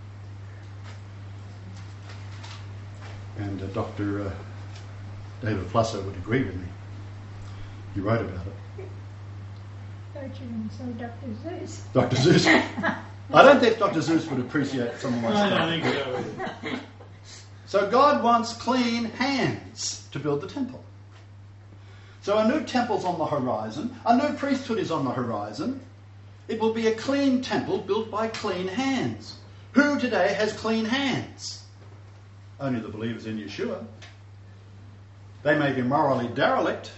And Dr. David Flusser would agree with me. He wrote about it. Thought you were going to say Dr. Zeus. Dr. Zeus. I don't think Dr. Zeus would appreciate someone like that. I don't think so. So God wants clean hands to build the temple. So a new temple's on the horizon. A new priesthood is on the horizon. It will be a clean temple built by clean hands. Who today has clean hands? Only the believers in Yeshua. They may be morally derelict,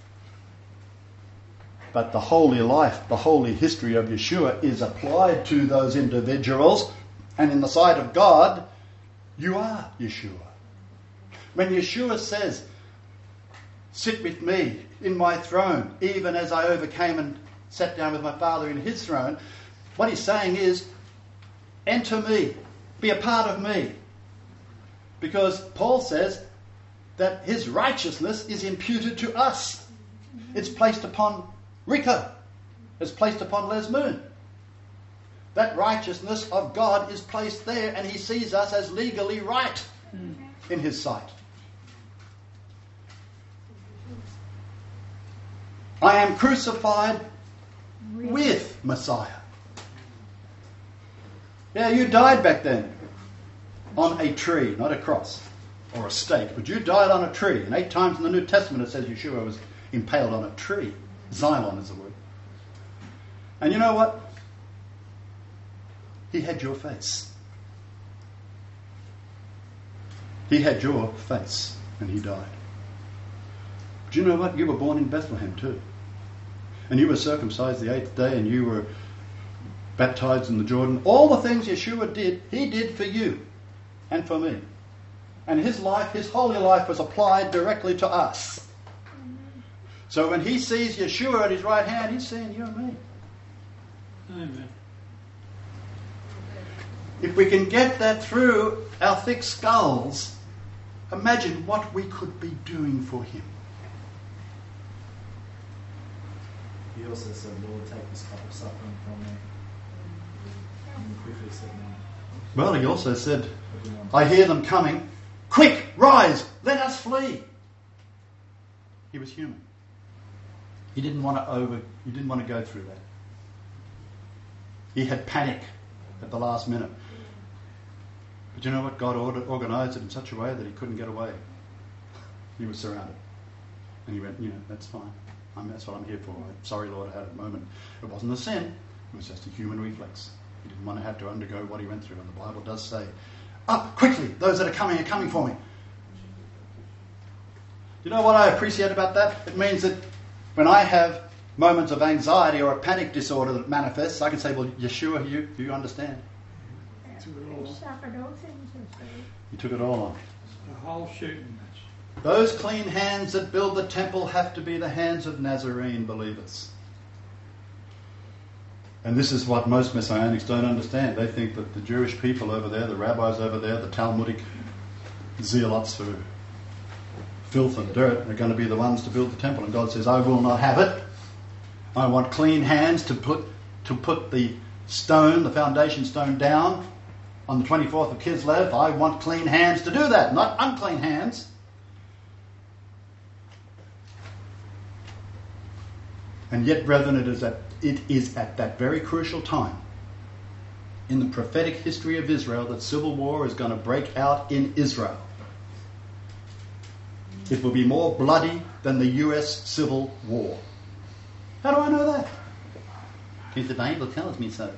but the holy life, the holy history of Yeshua is applied to those individuals, and in the sight of God, you are Yeshua. When Yeshua says, sit with me in my throne, even as I overcame and sat down with my Father in his throne, what he's saying is, enter me, be a part of me. Because Paul says that his righteousness is imputed to us. It's placed upon Rico. It's placed upon Les Moon. That righteousness of God is placed there, and he sees us as legally right in his sight. I am crucified with Messiah. Yeah, you died back then on a tree, not a cross or a stake, but you died on a tree. And 8 times in the New Testament it says Yeshua was impaled on a tree. Xylon is the word. And you know what? He had your face. He had your face and he died. But you know what? You were born in Bethlehem too. And you were circumcised the 8th day, and you were baptized in the Jordan. All the things Yeshua did, he did for you and for me. And his life, his holy life, was applied directly to us. So when he sees Yeshua at his right hand, he's saying, you and me. Amen. If we can get that through our thick skulls, Imagine what we could be doing for him. He also said, Lord, take this cup of suffering from me. And he quickly said, no. Well, he also said, I hear them coming. Quick, rise, let us flee. He was human. He didn't want to go through that. He had panic at the last minute. But you know what? God organised it in such a way that he couldn't get away. He was surrounded. And he went, that's fine. That's what I'm here for. I'm sorry, Lord, I had a moment. It wasn't a sin. It was just a human reflex. He didn't want to have to undergo what he went through. And the Bible does say, up, quickly, those that are coming for me. You know what I appreciate about that? It means that when I have moments of anxiety or a panic disorder that manifests, I can say, well, Yeshua, you understand. You suffered all things, You took it all on. The whole shooting match. Those clean hands that build the temple have to be the hands of Nazarene believers. And this is what most Messianics don't understand. They think that the Jewish people over there, the rabbis over there, the Talmudic zealots for filth and dirt are going to be the ones to build the temple. And God says, I will not have it. I want clean hands to put the stone, the foundation stone down on the 24th of Kislev. I want clean hands to do that, not unclean hands. And yet, brethren, it is at that very crucial time in the prophetic history of Israel that civil war is going to break out in Israel. It will be more bloody than the US Civil War. How do I know that? Because the Bible tells me so.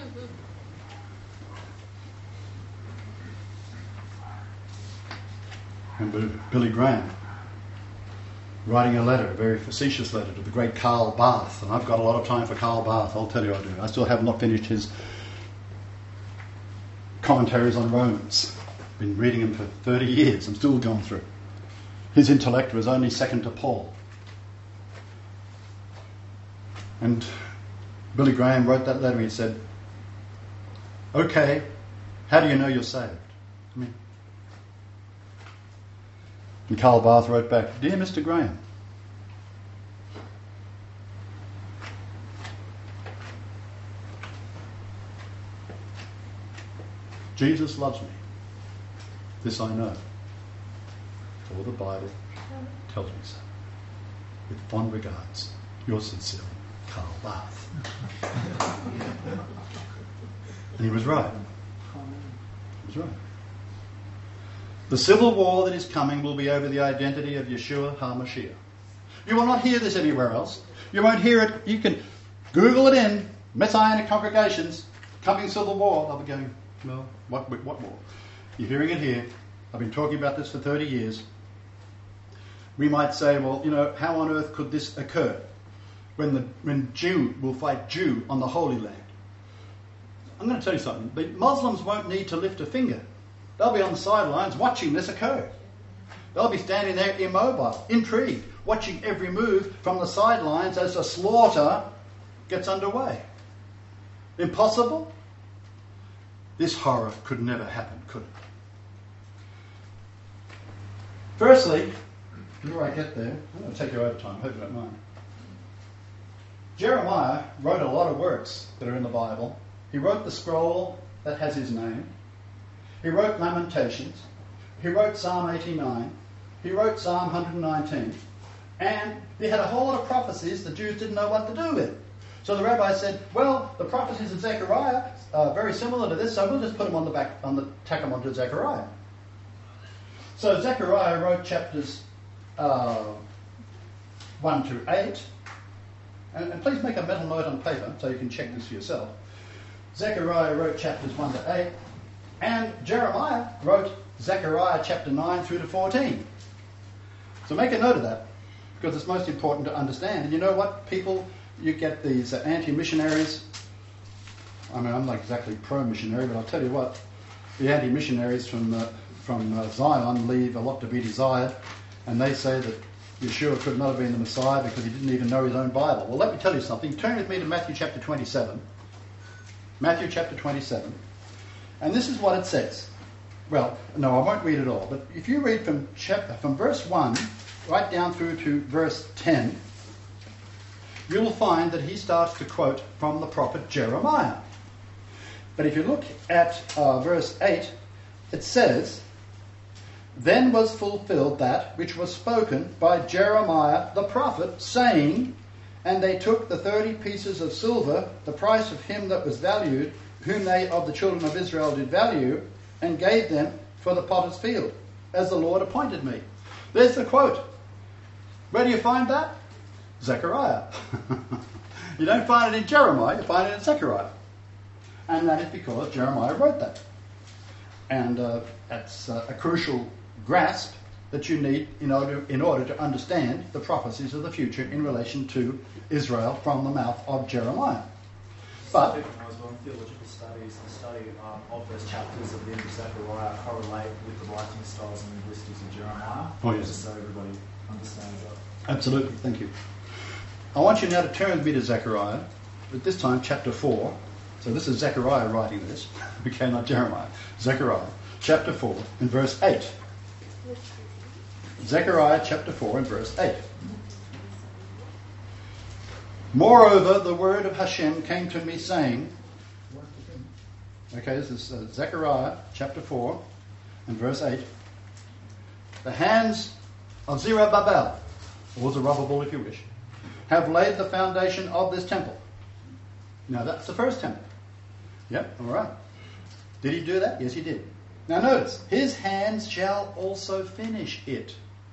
Remember Billy Graham writing a letter, a very facetious letter to the great Karl Barth. And I've got a lot of time for Karl Barth, I'll tell you I do. I still have not finished his commentaries on Romans. Been reading them for 30 years. I'm still going through. His intellect was only second to Paul. And Billy Graham wrote that letter. He said, okay, how do you know you're saved? And Karl Barth wrote back, Dear Mr. Graham, Jesus loves me. This I know. For the Bible tells me so. With fond regards, yours sincerely, Karl Barth. And he was right. He was right. The civil war that is coming will be over the identity of Yeshua HaMashiach. You will not hear this anywhere else. You won't hear it. You can Google it in, Messianic congregations, coming civil war. They'll be going, well, what war? You're hearing it here. I've been talking about this for 30 years. We might say, well, how on earth could this occur when Jew will fight Jew on the Holy Land? I'm going to tell you something. The Muslims won't need to lift a finger. They'll be on the sidelines watching this occur. They'll be standing there immobile, intrigued, watching every move from the sidelines as the slaughter gets underway. Impossible? This horror could never happen, could it? Firstly, before I get there, I'm going to take you over time, I hope you don't mind. Jeremiah wrote a lot of works that are in the Bible. He wrote the scroll that has his name. He wrote Lamentations. He wrote Psalm 89. He wrote Psalm 119. And he had a whole lot of prophecies the Jews didn't know what to do with. So the rabbi said, well, the prophecies of Zechariah are very similar to this, so we'll just put them tack them onto Zechariah. So Zechariah wrote chapters 1 to 8. And please make a mental note on paper so you can check this for yourself. Zechariah wrote chapters 1 to 8. And Jeremiah wrote Zechariah chapter 9 through to 14. So make a note of that, because it's most important to understand. And you know what, people, you get these anti-missionaries. I mean, I'm not exactly pro-missionary, but I'll tell you what, the anti-missionaries from Zion leave a lot to be desired, and they say that Yeshua could not have been the Messiah because he didn't even know his own Bible. Well, let me tell you something. Turn with me to Matthew chapter 27. Matthew chapter 27. And this is what it says. Well, no, I won't read it all. But if you read from verse 1 right down through to verse 10, you'll find that he starts to quote from the prophet Jeremiah. But if you look at verse 8, it says, "Then was fulfilled that which was spoken by Jeremiah the prophet, saying, And they took the 30 pieces of silver, the price of him that was valued, whom they of the children of Israel did value, and gave them for the potter's field, as the Lord appointed me." There's the quote. Where do you find that? Zechariah. You don't find it in Jeremiah, you find it in Zechariah. And that is because Jeremiah wrote that. And that's a crucial grasp that you need in order to understand the prophecies of the future in relation to Israel from the mouth of Jeremiah. But in theological studies, the study of those chapters of the end of Zechariah correlate with the writing styles and linguistics of Jeremiah. Oh, yes. Just so everybody understands that. absolutely, thank you. I want you now to turn with me to Zechariah, but this time chapter 4. So this is Zechariah writing this. Okay, not Jeremiah. Zechariah, chapter 4 and verse 8. Zechariah chapter 4 and verse 8. "Moreover, the word of Hashem came to me, saying..." Okay, this is Zechariah chapter 4 and verse 8. "The hands of Zerubbabel," or Zerubbabel if you wish, "have laid the foundation of this temple." Now that's the first temple. Yep, all right. Did he do that? Yes, he did. Now notice, "his hands shall also finish it."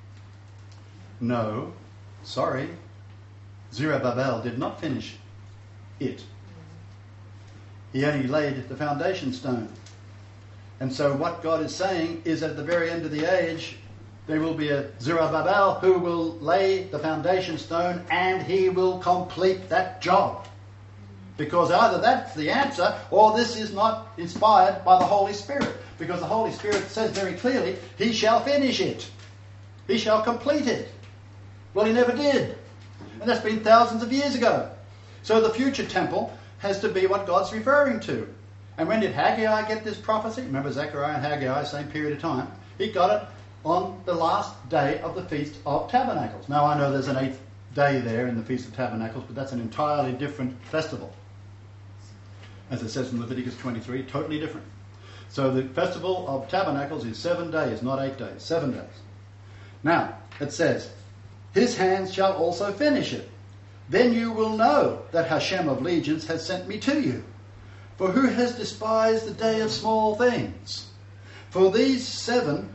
No, sorry, Zerubbabel did not finish it. He only laid the foundation stone. And so what God is saying is at the very end of the age, there will be a Zerubbabel who will lay the foundation stone and he will complete that job. Because either that's the answer or this is not inspired by the Holy Spirit. Because the Holy Spirit says very clearly, he shall finish it. He shall complete it. Well, he never did. And that's been thousands of years ago. So the future temple has to be what God's referring to. And when did Haggai get this prophecy? Remember Zechariah and Haggai, same period of time. He got it on the last day of the Feast of Tabernacles. Now I know there's an 8th day there in the Feast of Tabernacles, but that's an entirely different festival. As it says in Leviticus 23, totally different. So the Festival of Tabernacles is 7 days, not 8 days, 7 days. Now, it says, "His hands shall also finish it. Then you will know that Hashem of legions has sent me to you. For who has despised the day of small things? For these seven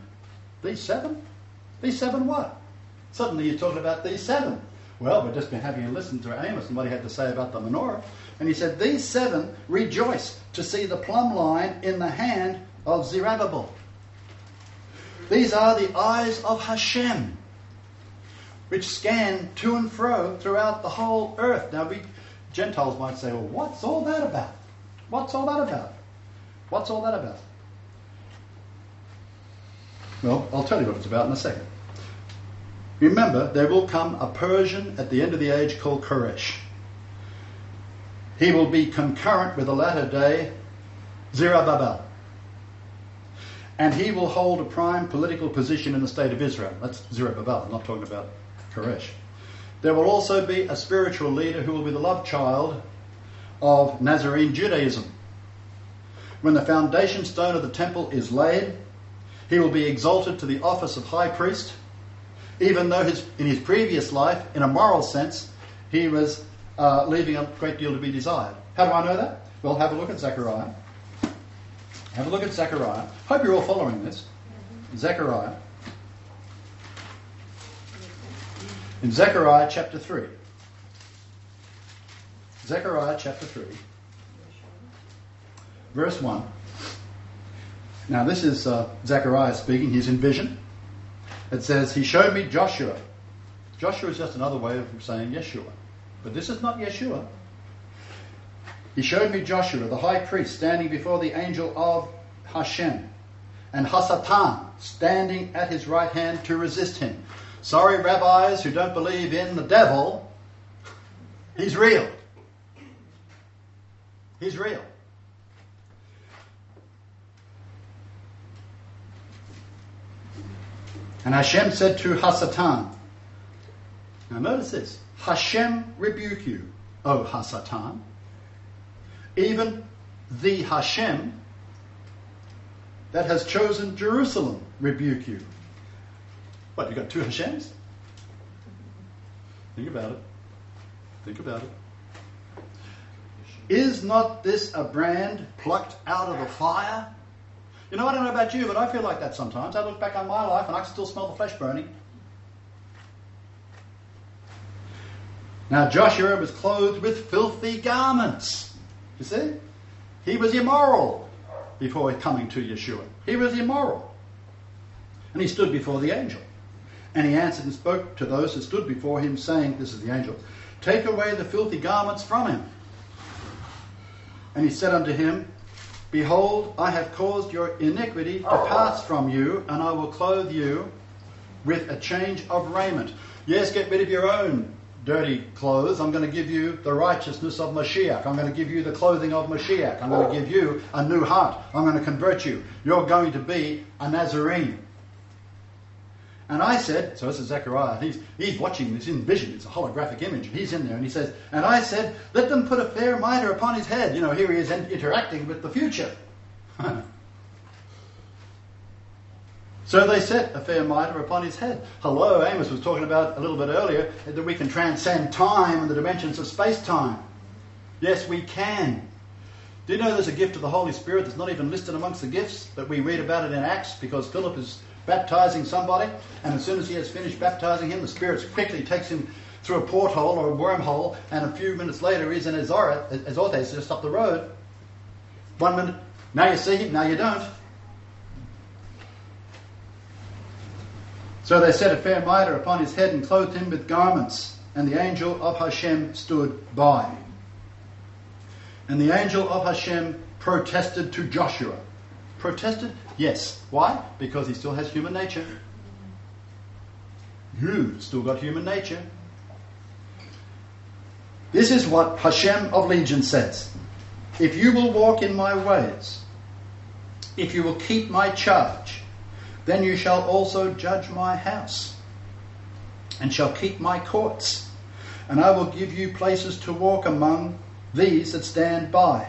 what? Suddenly you're talking about these 7. Well, we've just been having a listen to Amos and what he had to say about the menorah. And he said, these 7 rejoice to see the plumb line in the hand of Zerubbabel. These are the eyes of Hashem, which scan to and fro throughout the whole earth. Now, Gentiles might say, well, what's all that about? What's all that about? What's all that about? Well, I'll tell you what it's about in a second. Remember, there will come a Persian at the end of the age called Koresh. He will be concurrent with the latter day Zerubbabel. And he will hold a prime political position in the state of Israel. That's Zerubbabel, I'm not talking about Koresh. There will also be a spiritual leader who will be the love child of Nazarene Judaism. When the foundation stone of the temple is laid, he will be exalted to the office of high priest, even though in his previous life, in a moral sense, he was leaving a great deal to be desired. How do I know that? Well, have a look at Zechariah. Have a look at Zechariah. Hope you're all following this. Zechariah. In Zechariah chapter 3. Zechariah chapter 3. Verse 1. Now this is Zechariah speaking. He's in vision. It says, he showed me Joshua. Joshua is just another way of saying Yeshua. But this is not Yeshua. He showed me Joshua, the high priest, standing before the angel of Hashem, and Hasatan standing at his right hand to resist him. Sorry, rabbis who don't believe in the devil, he's real. He's real. And Hashem said to Hasatan, now notice this, Hashem rebuke you, O Hasatan, even the Hashem that has chosen Jerusalem rebuke you. What, you got two Hashems? Think about it. Think about it. Is not this a brand plucked out of the fire? You know, I don't know about you, but I feel like that sometimes. I look back on my life and I can still smell the flesh burning. Now Joshua was clothed with filthy garments. You see? He was immoral before coming to Yeshua. He was immoral. And he stood before the angel. And he answered and spoke to those who stood before him, saying, this is the angel, take away the filthy garments from him. And he said unto him, behold, I have caused your iniquity to pass from you, and I will clothe you with a change of raiment. Yes, get rid of your own dirty clothes. I'm going to give you the righteousness of Mashiach. I'm going to give you the clothing of Mashiach. I'm going to give you a new heart. I'm going to convert you. You're going to be a Nazarene. And I said, so this is Zechariah, he's watching this in vision, it's a holographic image, he's in there, and he says, and I said, let them put a fair mitre upon his head. You know, here he is interacting with the future. So they set a fair mitre upon his head. Hello, Amos was talking about a little bit earlier that we can transcend time and the dimensions of space-time. Yes, we can. Do you know there's a gift of the Holy Spirit that's not even listed amongst the gifts, but we read about it in Acts because Philip is baptizing somebody, and as soon as he has finished baptizing him, the Spirit quickly takes him through a porthole or a wormhole, and a few minutes later he's in Azotes, just up the road. 1 minute, now you see him, now you don't. So they set a fair mitre upon his head and clothed him with garments, and the angel of Hashem stood by. And the angel of Hashem protested to Joshua. Protested? Yes. Why? Because he still has human nature. You've still got human nature. This is what Hashem of Legion says. If you will walk in my ways, if you will keep my charge, then you shall also judge my house, and shall keep my courts, and I will give you places to walk among these that stand by.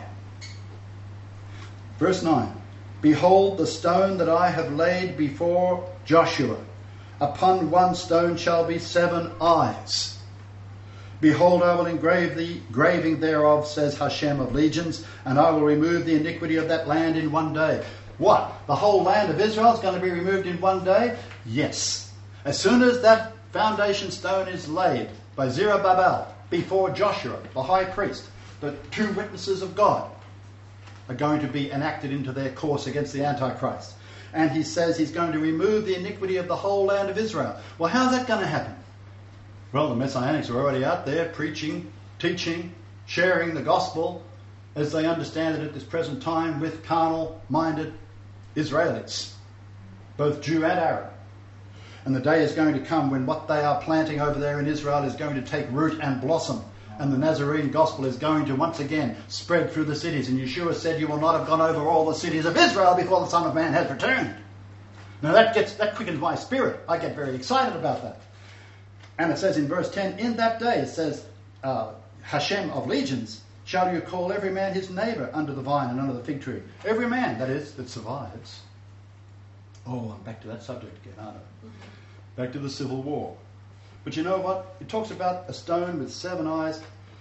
Verse 9. Behold, the stone that I have laid before Joshua, upon one stone shall be 7 eyes. Behold, I will engrave the graving thereof, says Hashem of Legions, and I will remove the iniquity of that land in 1 day. What? The whole land of Israel is going to be removed in 1 day? Yes. As soon as that foundation stone is laid by Zerubbabel before Joshua, the high priest, the 2 witnesses of God are going to be enacted into their course against the Antichrist. And he says he's going to remove the iniquity of the whole land of Israel. Well, how's that going to happen? Well, the Messianics are already out there preaching, teaching, sharing the gospel as they understand it at this present time with carnal-minded Israelites, both Jew and Arab. And the day is going to come when what they are planting over there in Israel is going to take root and blossom. And the Nazarene gospel is going to once again spread through the cities. And Yeshua said, you will not have gone over all the cities of Israel before the Son of Man has returned. Now that quickens my spirit. I get very excited about that. And it says in verse 10, in that day, it says, Hashem of Legions, shall you call every man his neighbour under the vine and under the fig tree. Every man, that is, that survives. Oh, I'm back to that subject again, aren't I? Back to the Civil War. But you know what? It talks about a stone with 7 eyes.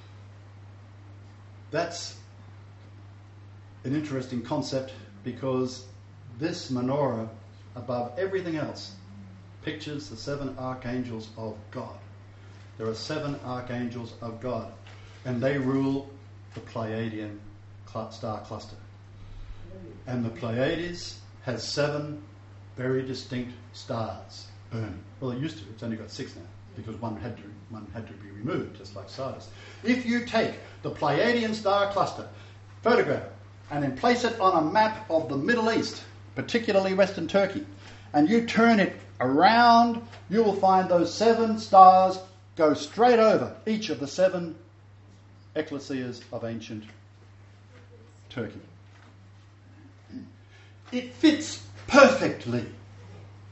That's an interesting concept because this menorah, above everything else, pictures the 7 archangels of God. There are 7 archangels of God, and they rule the Pleiadian star cluster. And the Pleiades has 7 very distinct stars burning. Well, it used to. It's only got 6 now, because one had to be removed, just like Sardis. If you take the Pleiadian star cluster, photograph it, and then place it on a map of the Middle East, particularly Western Turkey, and you turn it around, you will find those 7 stars go straight over each of the 7 ecclesias of ancient Turkey. It fits perfectly.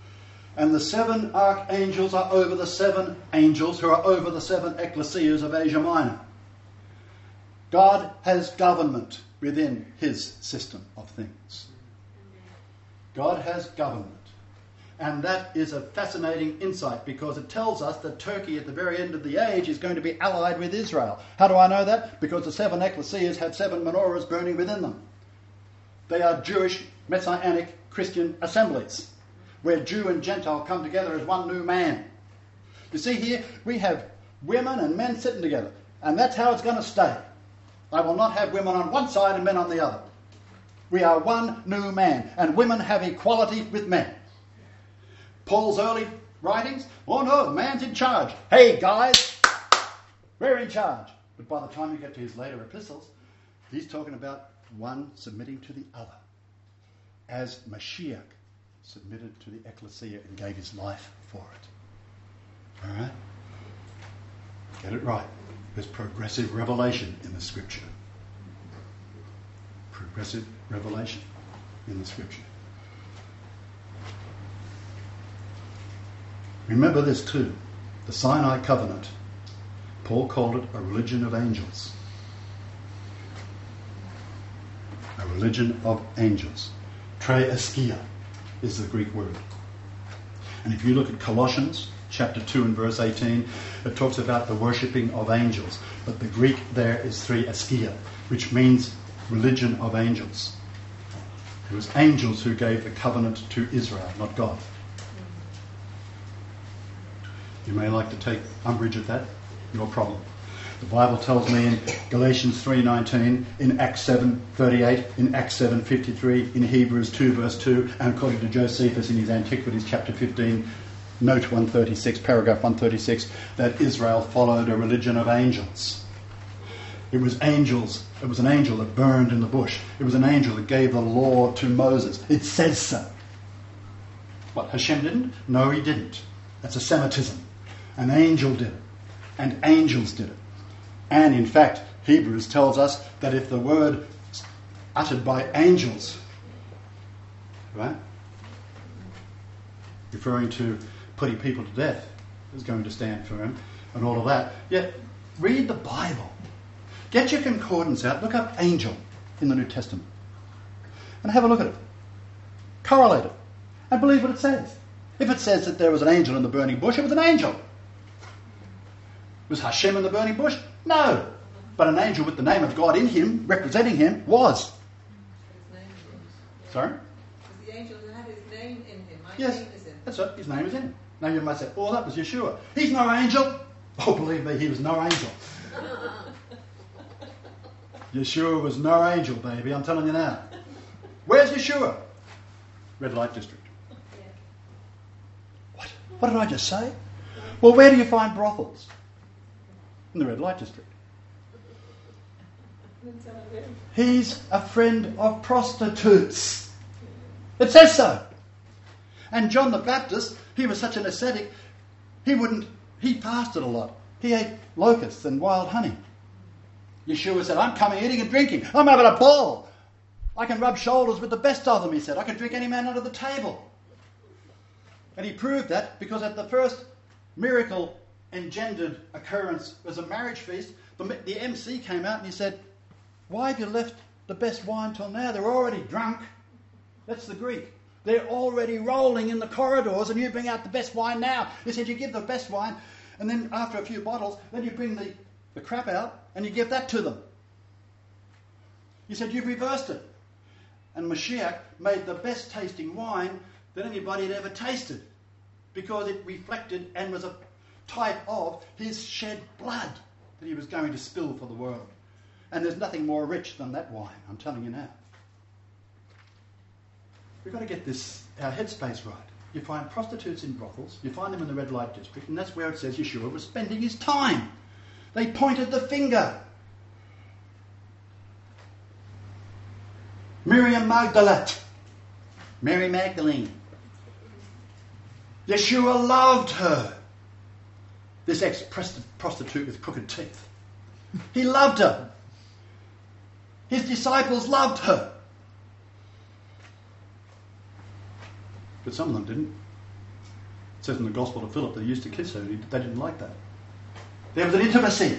And the 7 archangels are over the 7 angels who are over the 7 ecclesias of Asia Minor. God has government within his system of things. God has government. And that is a fascinating insight because it tells us that Turkey at the very end of the age is going to be allied with Israel. How do I know that? Because the 7 ecclesias have 7 menorahs burning within them. They are Jewish, Messianic, Christian assemblies where Jew and Gentile come together as one new man. You see here, we have women and men sitting together, and that's how it's going to stay. I will not have women on one side and men on the other. We are one new man, and women have equality with men. Paul's early writings, oh no, the man's in charge. Hey guys, we're in charge. But by the time you get to his later epistles, he's talking about one submitting to the other. As Mashiach submitted to the ecclesia and gave his life for it. All right? Get it right. There's progressive revelation in the scripture. Progressive revelation in the scripture. Remember this too. The Sinai covenant, Paul called it a religion of angels. A religion of angels. Treiskia is the Greek word. And if you look at Colossians chapter 2 and verse 18, it talks about the worshipping of angels. But the Greek there is Treiskia, which means religion of angels. It was angels who gave the covenant to Israel, not God. You may like to take umbrage at that. Your problem. The Bible tells me in Galatians 3:19, in Acts 7:38, in Acts 7:53, in Hebrews 2 verse 2, and according to Josephus in his Antiquities chapter 15, note 136, paragraph 136, that Israel followed a religion of angels. It was angels. It was an angel that burned in the bush. It was an angel that gave the law to Moses. It says so. What, Hashem didn't? No, he didn't. That's a Semitism. An angel did it. And angels did it. And in fact, Hebrews tells us that if the word uttered by angels, right, referring to putting people to death, is going to stand firm, and all of that, yet read the Bible. Get your concordance out, look up angel in the New Testament, and have a look at it. Correlate it, and believe what it says. If it says that there was an angel in the burning bush, it was an angel. Was Hashem in the burning bush? No. But an angel with the name of God in him, representing him, was. His name is. Sorry? Because the angel had his name in him. My Yes, name is in him. that's right. His name is in him. Now you might say, oh, that was Yeshua. He's no angel. Oh, believe me, he was no angel. Yeshua was no angel, baby. I'm telling you now. Where's Yeshua? Red Light District. What did I just say? Well, where do you find brothels? In the Red Light District. He's a friend of prostitutes. It says so. And John the Baptist, he was such an ascetic, he fasted a lot. He ate locusts and wild honey. Yeshua said, I'm coming eating and drinking. I'm having a ball. I can rub shoulders with the best of them, he said. I can drink any man under the table. And he proved that because at the first miracle engendered occurrence was a marriage feast, the MC came out and he said, why have you left the best wine till now? They're already drunk. That's the Greek. They're already rolling in the corridors and you bring out the best wine now. He said, you give the best wine and then after a few bottles, then you bring the crap out and you give that to them. He said, you've reversed it. And Mashiach made the best tasting wine that anybody had ever tasted because it reflected and was a type of his shed blood that he was going to spill for the world. And there's nothing more rich than that wine, I'm telling you now. We've got to get our headspace right. You find prostitutes in brothels, you find them in the Red Light District, and that's where it says Yeshua was spending his time. They pointed the finger. Miriam Magdalene. Mary Magdalene. Yeshua loved her. This ex-prostitute with crooked teeth. He loved her. His disciples loved her. But some of them didn't. It says in the Gospel of Philip that he used to kiss her. They didn't like that. There was an intimacy.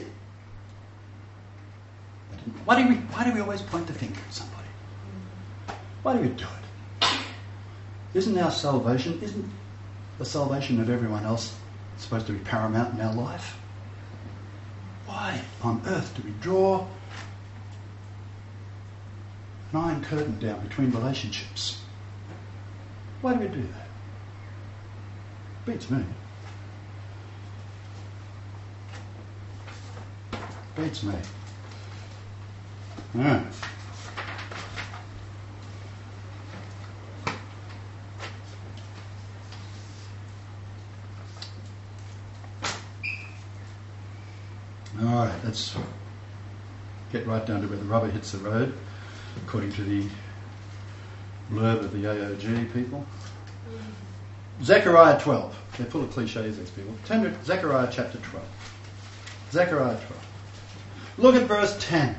Why do we always point the finger at somebody? Why do we do it? Isn't our salvation, isn't the salvation of everyone else supposed to be paramount in our life? Why on earth do we draw an iron curtain down between relationships? Why do we do that? Beats me. Beats me. Yeah. All right, let's get right down to where the rubber hits the road, according to the blurb of the AOG people. Zechariah 12. They're full of cliches, these people. Turn to Zechariah chapter 12. Zechariah 12. Look at verse 10.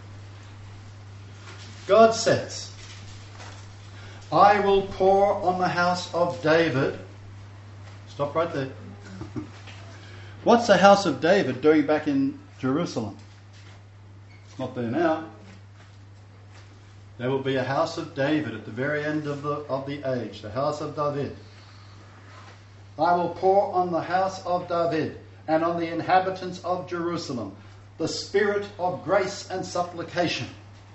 God says, I will pour on the house of David. Stop right there. What's the house of David doing back in Jerusalem? It's not there now. There will be a house of David at the very end of the age, the house of David. I will pour on the house of David and on the inhabitants of Jerusalem the spirit of grace and supplication.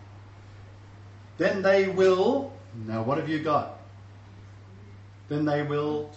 Then they will, now what have you got? Then they will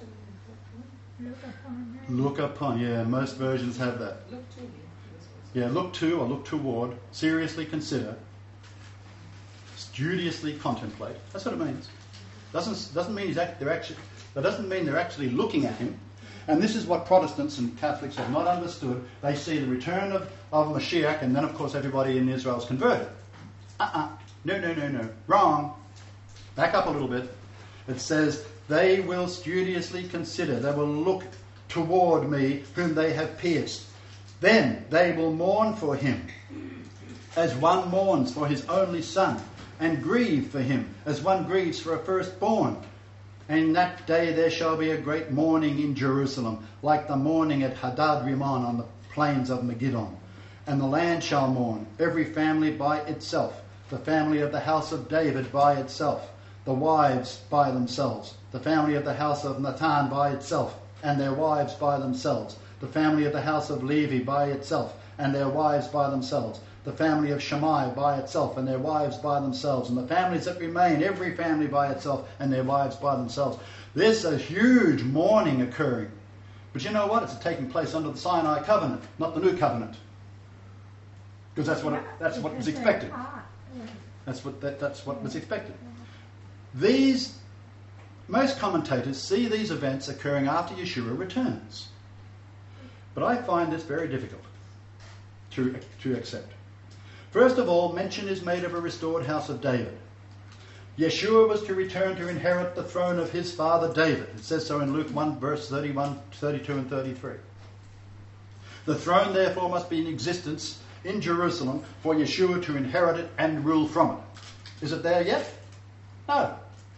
look upon, yeah, most versions have that. Look to me. Yeah, look to or look toward, seriously consider, studiously contemplate. That's what it means. Doesn't mean that doesn't mean they're actually looking at him. And this is what Protestants and Catholics have not understood. They see the return of Mashiach, and then of course everybody in Israel is converted. No. Wrong. Back up a little bit. It says, they will studiously consider, they will look toward me whom they have pierced. Then they will mourn for him as one mourns for his only son, and grieve for him as one grieves for a firstborn. And in that day there shall be a great mourning in Jerusalem, like the mourning at Hadad Rimmon on the plains of Megiddo. And the land shall mourn, every family by itself, the family of the house of David by itself, the wives by themselves, the family of the house of Nathan by itself, and their wives by themselves, the family of the house of Levi by itself, and their wives by themselves, the family of Shammai by itself, and their wives by themselves, and the families that remain, every family by itself, and their wives by themselves. There's a huge mourning occurring. But you know what? It's taking place under the Sinai covenant, not the new covenant. Because that's what was expected. That's what was expected. Most commentators see these events occurring after Yeshua returns. But I find this very difficult to accept. First of all, mention is made of a restored house of David. Yeshua was to return to inherit the throne of his father David. It says so in Luke 1, verse 31, 32 and 33. The throne, therefore, must be in existence in Jerusalem for Yeshua to inherit it and rule from it. Is it there yet? No.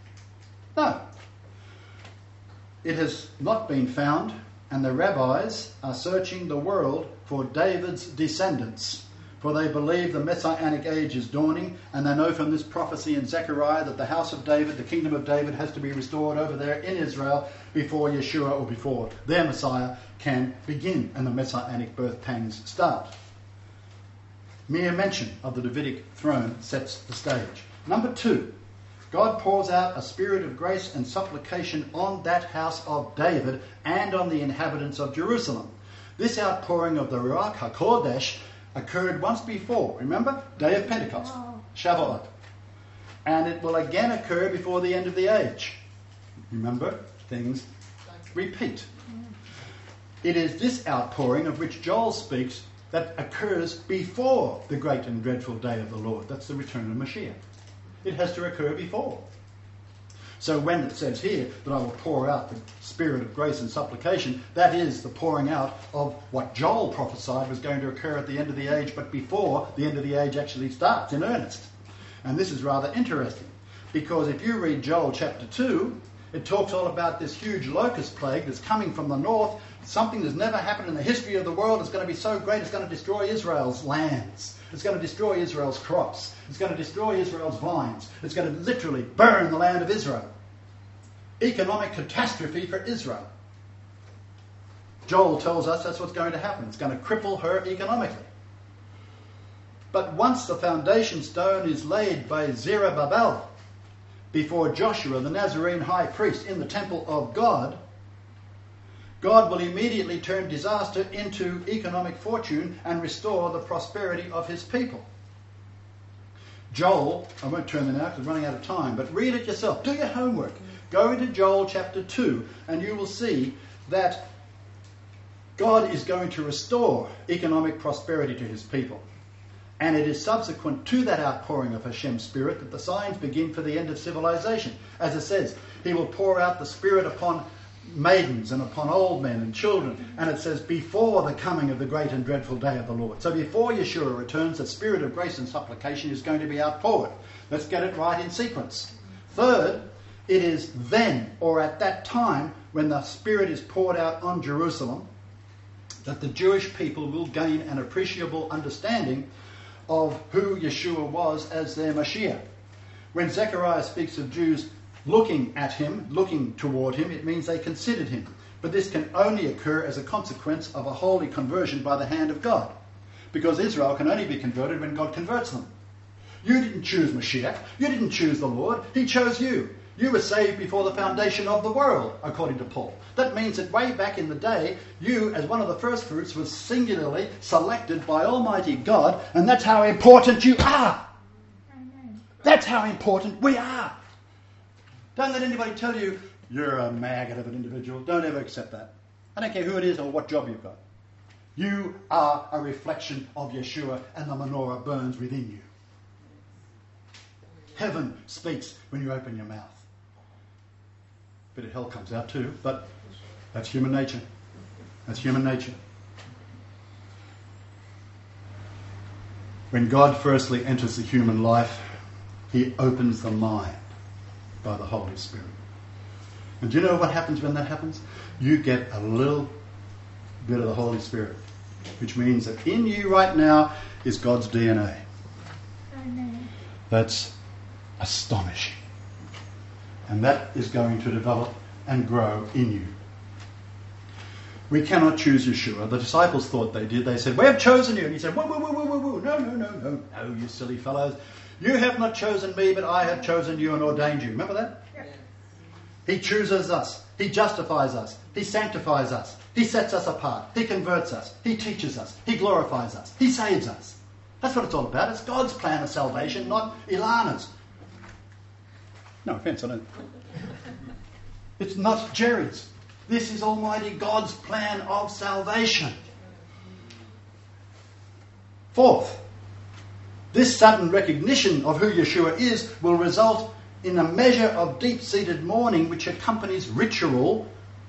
It has not been found, and the rabbis are searching the world for David's descendants, for they believe the Messianic age is dawning, and they know from this prophecy in Zechariah that the house of David, the kingdom of David, has to be restored over there in Israel before Yeshua or before their Messiah can begin and the Messianic birth pangs start. Mere mention of the Davidic throne sets the stage. Number 2, God pours out a spirit of grace and supplication on that house of David and on the inhabitants of Jerusalem. This outpouring of the Ruach HaKodesh occurred once before. Remember? Day of Pentecost, Shavuot. And it will again occur before the end of the age. Remember? Things repeat. It is this outpouring of which Joel speaks that occurs before the great and dreadful day of the Lord. That's the return of Mashiach. It has to occur before. So when it says here that I will pour out the spirit of grace and supplication, that is the pouring out of what Joel prophesied was going to occur at the end of the age, but before the end of the age actually starts in earnest. And this is rather interesting, because if you read Joel chapter 2, It talks all about this huge locust plague that's coming from the north, something that's never happened in the history of the world. It's going to be so great, it's going to destroy Israel's lands. It's going to destroy Israel's crops. It's going to destroy Israel's vines. It's going to literally burn the land of Israel. Economic catastrophe for Israel. Joel tells us that's what's going to happen. It's going to cripple her economically. But once the foundation stone is laid by Zerubbabel before Joshua, the Nazarene high priest, in the temple of God, God will immediately turn disaster into economic fortune and restore the prosperity of his people. Joel, I won't turn them out because I'm running out of time, but read it yourself. Do your homework. Go into Joel chapter 2 and you will see that God is going to restore economic prosperity to his people. And it is subsequent to that outpouring of Hashem's Spirit that the signs begin for the end of civilization. As it says, he will pour out the Spirit upon maidens and upon old men and children. And it says, before the coming of the great and dreadful day of the Lord. So before Yeshua returns, the Spirit of grace and supplication is going to be outpoured. Let's get it right in sequence. Third, it is then, or at that time, when the Spirit is poured out on Jerusalem, that the Jewish people will gain an appreciable understanding of who Yeshua was as their Mashiach. When Zechariah speaks of Jews looking at him, looking toward him, it means they considered him. But this can only occur as a consequence of a holy conversion by the hand of God. Because Israel can only be converted when God converts them. You didn't choose Mashiach. You didn't choose the Lord. He chose you. You were saved before the foundation of the world, according to Paul. That means that way back in the day, you, as one of the first fruits, was singularly selected by Almighty God, and that's how important you are. That's how important we are. Don't let anybody tell you, you're a maggot of an individual. Don't ever accept that. I don't care who it is or what job you've got. You are a reflection of Yeshua, and the menorah burns within you. Heaven speaks when you open your mouth. A bit of hell comes out too, but that's human nature. That's human nature. When God firstly enters the human life, he opens the mind by the Holy Spirit. And do you know what happens when that happens? You get a little bit of the Holy Spirit, which means that in you right now is God's DNA. That's astonishing. And that is going to develop and grow in you. We cannot choose Yeshua. The disciples thought they did. They said, we have chosen you. And he said, whoa, whoa, whoa, whoa, whoa, whoa. No, you silly fellows. You have not chosen me, but I have chosen you and ordained you. Remember that? Yeah. He chooses us. He justifies us. He sanctifies us. He sets us apart. He converts us. He teaches us. He glorifies us. He saves us. That's what it's all about. It's God's plan of salvation, not Ilana's. No offence, I don't. It's not Jerry's. This is Almighty God's plan of salvation. Fourth, this sudden recognition of who Yeshua is will result in a measure of deep-seated mourning which accompanies ritual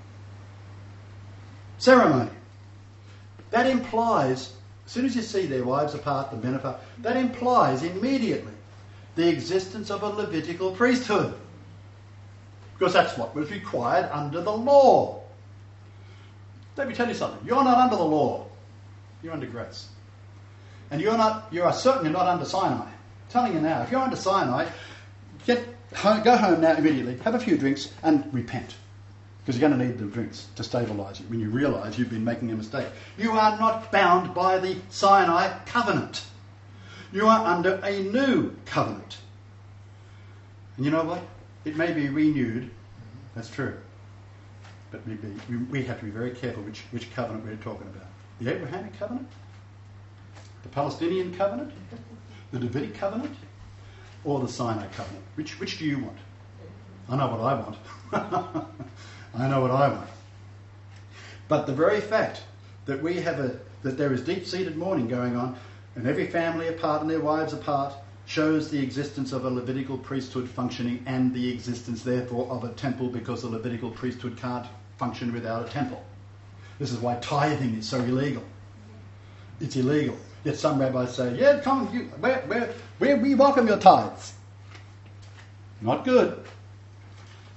ceremony. That implies, as soon as you see their wives apart, the men apart, that implies immediately the existence of a Levitical priesthood. Because that's what was required under the law. Let me tell you something. You're not under the law. You're under grace. And you are certainly not under Sinai. I'm telling you now, if you're under Sinai, go home now immediately, have a few drinks and repent. Because you're going to need the drinks to stabilise you when you realise you've been making a mistake. You are not bound by the Sinai covenant. You are under a new covenant. And you know what? It may be renewed. That's true. But we have to be very careful which covenant we're talking about. The Abrahamic covenant? The Palestinian covenant? The Davidic covenant? Or the Sinai covenant? Which do you want? I know what I want. I know what I want. But the very fact that that there is deep-seated mourning going on, and every family apart and their wives apart, shows the existence of a Levitical priesthood functioning and the existence, therefore, of a temple, because the Levitical priesthood can't function without a temple. This is why tithing is so illegal. It's illegal. Yet some rabbis say, yeah, come, we welcome your tithes. Not good.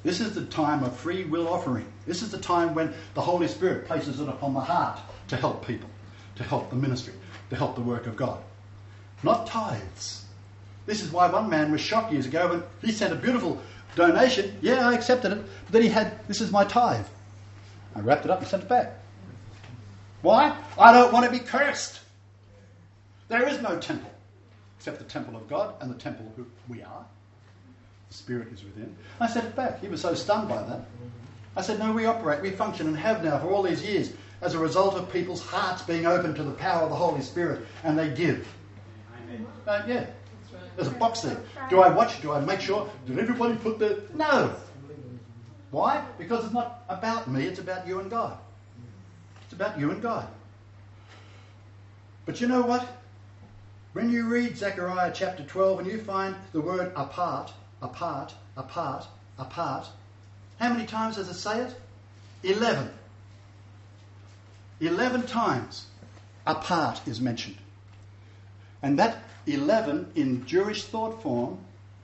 This is the time of free will offering. This is the time when the Holy Spirit places it upon the heart to help people, to help the ministry, to help the work of God. Not tithes. This is why one man was shocked years ago when he sent a beautiful donation. Yeah, I accepted it. But then he had, this is my tithe. I wrapped it up and sent it back. Why? I don't want to be cursed. There is no temple except the temple of God and the temple who we are. The Spirit is within. I sent it back. He was so stunned by that. I said, no, we function and have now for all these years as a result of people's hearts being open to the power of the Holy Spirit, and they give. Amen. Yeah. There's a box there. Do I watch? Do I make sure? Did everybody put their... No. Why? Because it's not about me, it's about you and God. It's about you and God. But you know what? When you read Zechariah chapter 12 and you find the word apart, apart, apart, apart, how many times does it say it? 11. 11 times apart is mentioned. And that 11 in Jewish thought form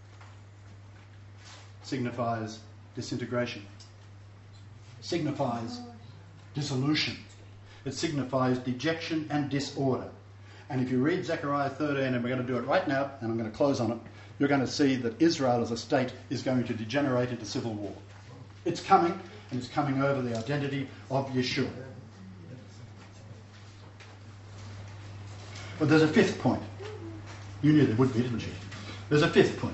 signifies disintegration, signifies dissolution. It signifies dejection and disorder. And if you read Zechariah 13, and we're going to do it right now, and I'm going to close on it, you're going to see that Israel as a state is going to degenerate into civil war. It's coming, and it's coming over the identity of Yeshua. But there's a fifth point. You knew there would be, didn't you? There's a fifth point.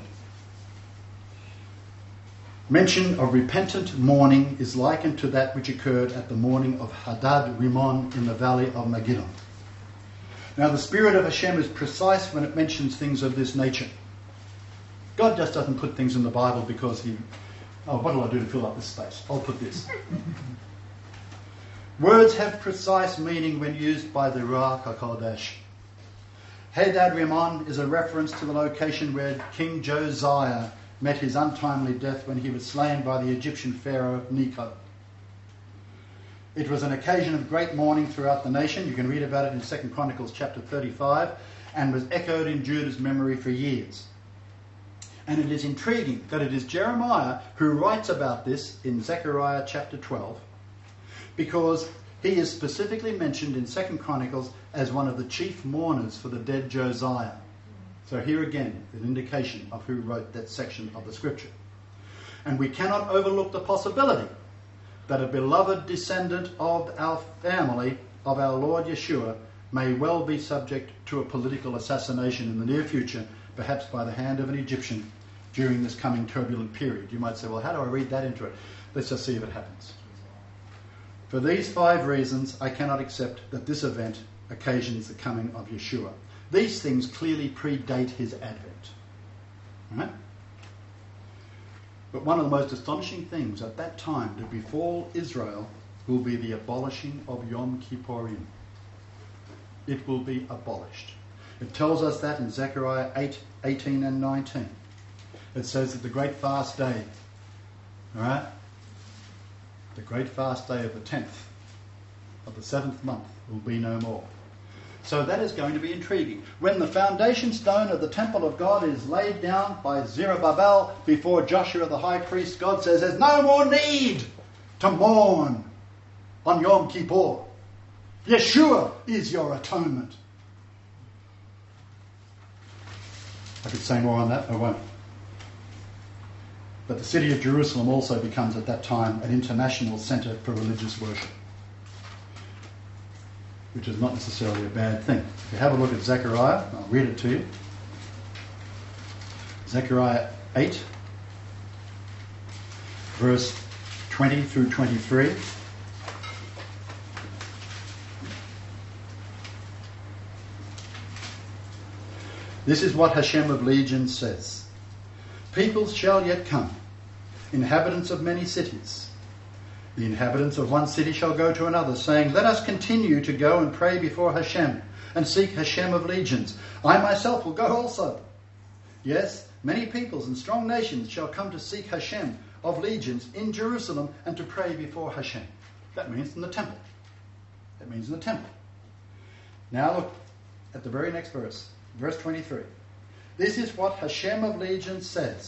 Mention of repentant mourning is likened to that which occurred at the mourning of Hadad Rimon in the valley of Megiddo. Now, the Spirit of Hashem is precise when it mentions things of this nature. God just doesn't put things in the Bible because what do I do to fill up this space? I'll put this. Words have precise meaning when used by the Ruach HaKodesh. Hadad Rimon is a reference to the location where King Josiah met his untimely death when he was slain by the Egyptian pharaoh Necho. It was an occasion of great mourning throughout the nation. You can read about it in 2 Chronicles chapter 35, and was echoed in Judah's memory for years. And it is intriguing that it is Jeremiah who writes about this in Zechariah chapter 12, because he is specifically mentioned in 2 Chronicles as one of the chief mourners for the dead Josiah. So here again, an indication of who wrote that section of the scripture. And we cannot overlook the possibility that a beloved descendant of our family, of our Lord Yeshua, may well be subject to a political assassination in the near future, perhaps by the hand of an Egyptian, during this coming turbulent period. You might say, well, how do I read that into it? Let's just see if it happens. For these 5 reasons, I cannot accept that this event occasions the coming of Yeshua. These things clearly predate his advent. Right? But one of the most astonishing things at that time to befall Israel will be the abolishing of Yom Kippurim. It will be abolished. It tells us that in Zechariah 8, 18 and 19. It says that the great fast day, all right, the great fast day of the 10th of the 7th month will be no more. So that is going to be intriguing. When the foundation stone of the temple of God is laid down by Zerubbabel before Joshua the high priest, God says there's no more need to mourn on Yom Kippur. Yeshua is your atonement. I could say more on that, I won't. But the city of Jerusalem also becomes at that time an international centre for religious worship, which is not necessarily a bad thing. If you have a look at Zechariah, I'll read it to you. Zechariah 8, verse 20 through 23. This is what Hashem of Legions says. Peoples shall yet come, inhabitants of many cities. The inhabitants of one city shall go to another, saying, let us continue to go and pray before Hashem, and seek Hashem of Legions. I myself will go also. Yes, many peoples and strong nations shall come to seek Hashem of Legions in Jerusalem, and to pray before Hashem. That means in the temple. That means in the temple. Now look at the very next verse, verse 23. This is what Hashem of Legions says.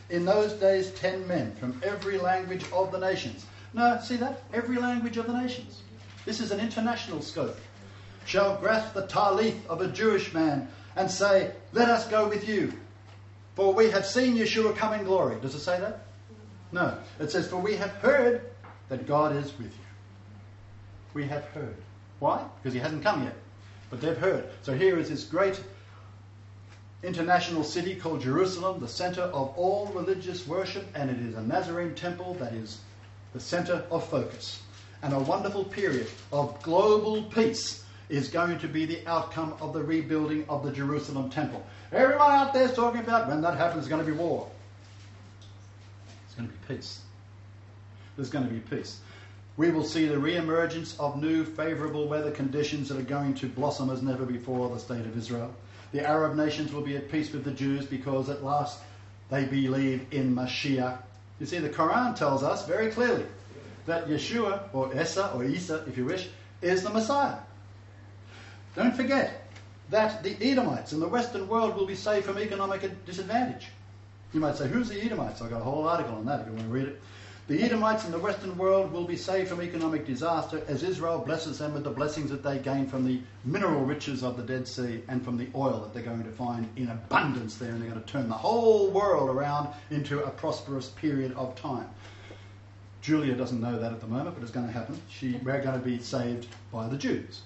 In those days 10 men from every language of the nations. No, see that? Every language of the nations. This is an international scope. Shall grasp the talith of a Jewish man and say, let us go with you, for we have seen Yeshua come in glory. Does it say that? No. It says, for we have heard that God is with you. We have heard. Why? Because he hasn't come yet. But they've heard. So here is this great international city called Jerusalem, the centre of all religious worship, and it is a Nazarene temple that is the centre of focus. And a wonderful period of global peace is going to be the outcome of the rebuilding of the Jerusalem temple. Everyone out there is talking about when that happens, there's going to be war. There's going to be peace. There's going to be peace. We will see the re-emergence of new favourable weather conditions that are going to blossom as never before the state of Israel. The Arab nations will be at peace with the Jews because at last they believe in Mashiach. You see, the Quran tells us very clearly that Yeshua, or Isa, if you wish, is the Messiah. Don't forget that the Edomites in the Western world will be saved from economic disadvantage. You might say, who's the Edomites? I've got a whole article on that if you want to read it. The Edomites in the Western world will be saved from economic disaster as Israel blesses them with the blessings that they gain from the mineral riches of the Dead Sea and from the oil that they're going to find in abundance there, and they're going to turn the whole world around into a prosperous period of time. Julia doesn't know that at the moment, but it's going to happen. We're going to be saved by the Jews.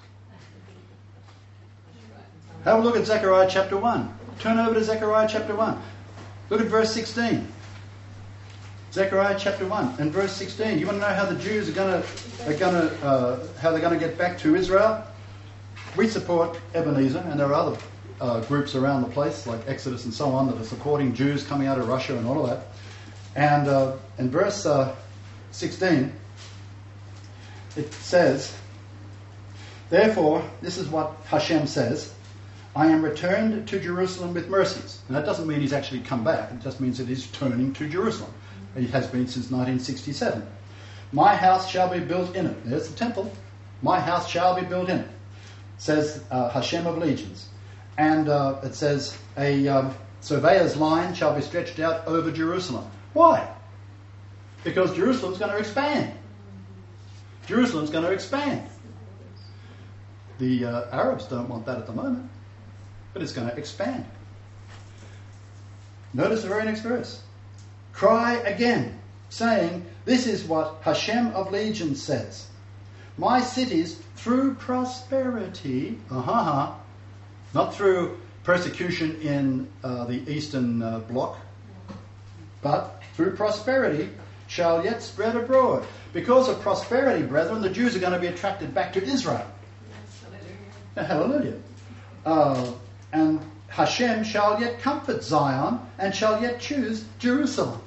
Have a look at Zechariah chapter 1. Turn over to Zechariah chapter 1. Look at verse 16. Zechariah chapter 1 and verse 16. You want to know how the Jews how they're going to get back to Israel? We support Ebenezer, and there are other groups around the place, like Exodus and so on, that are supporting Jews coming out of Russia and all of that. And in verse 16, it says, therefore, this is what Hashem says, I am returned to Jerusalem with mercies. And that doesn't mean he's actually come back. It just means that he's turning to Jerusalem. He has been since 1967. My house shall be built in it. There's the temple. My house shall be built in it, says Hashem of legions. And it says, a surveyor's line shall be stretched out over Jerusalem. Why? Because Jerusalem's going to expand. Jerusalem's going to expand. The Arabs don't want that at the moment, but it's going to expand. Notice the very next verse. Cry again, saying, this is what Hashem of legions says. My cities, through prosperity, not through persecution in the Eastern Bloc, but through prosperity, shall yet spread abroad. Because of prosperity, brethren, the Jews are going to be attracted back to Israel. Hallelujah. And Hashem shall yet comfort Zion and shall yet choose Jerusalem.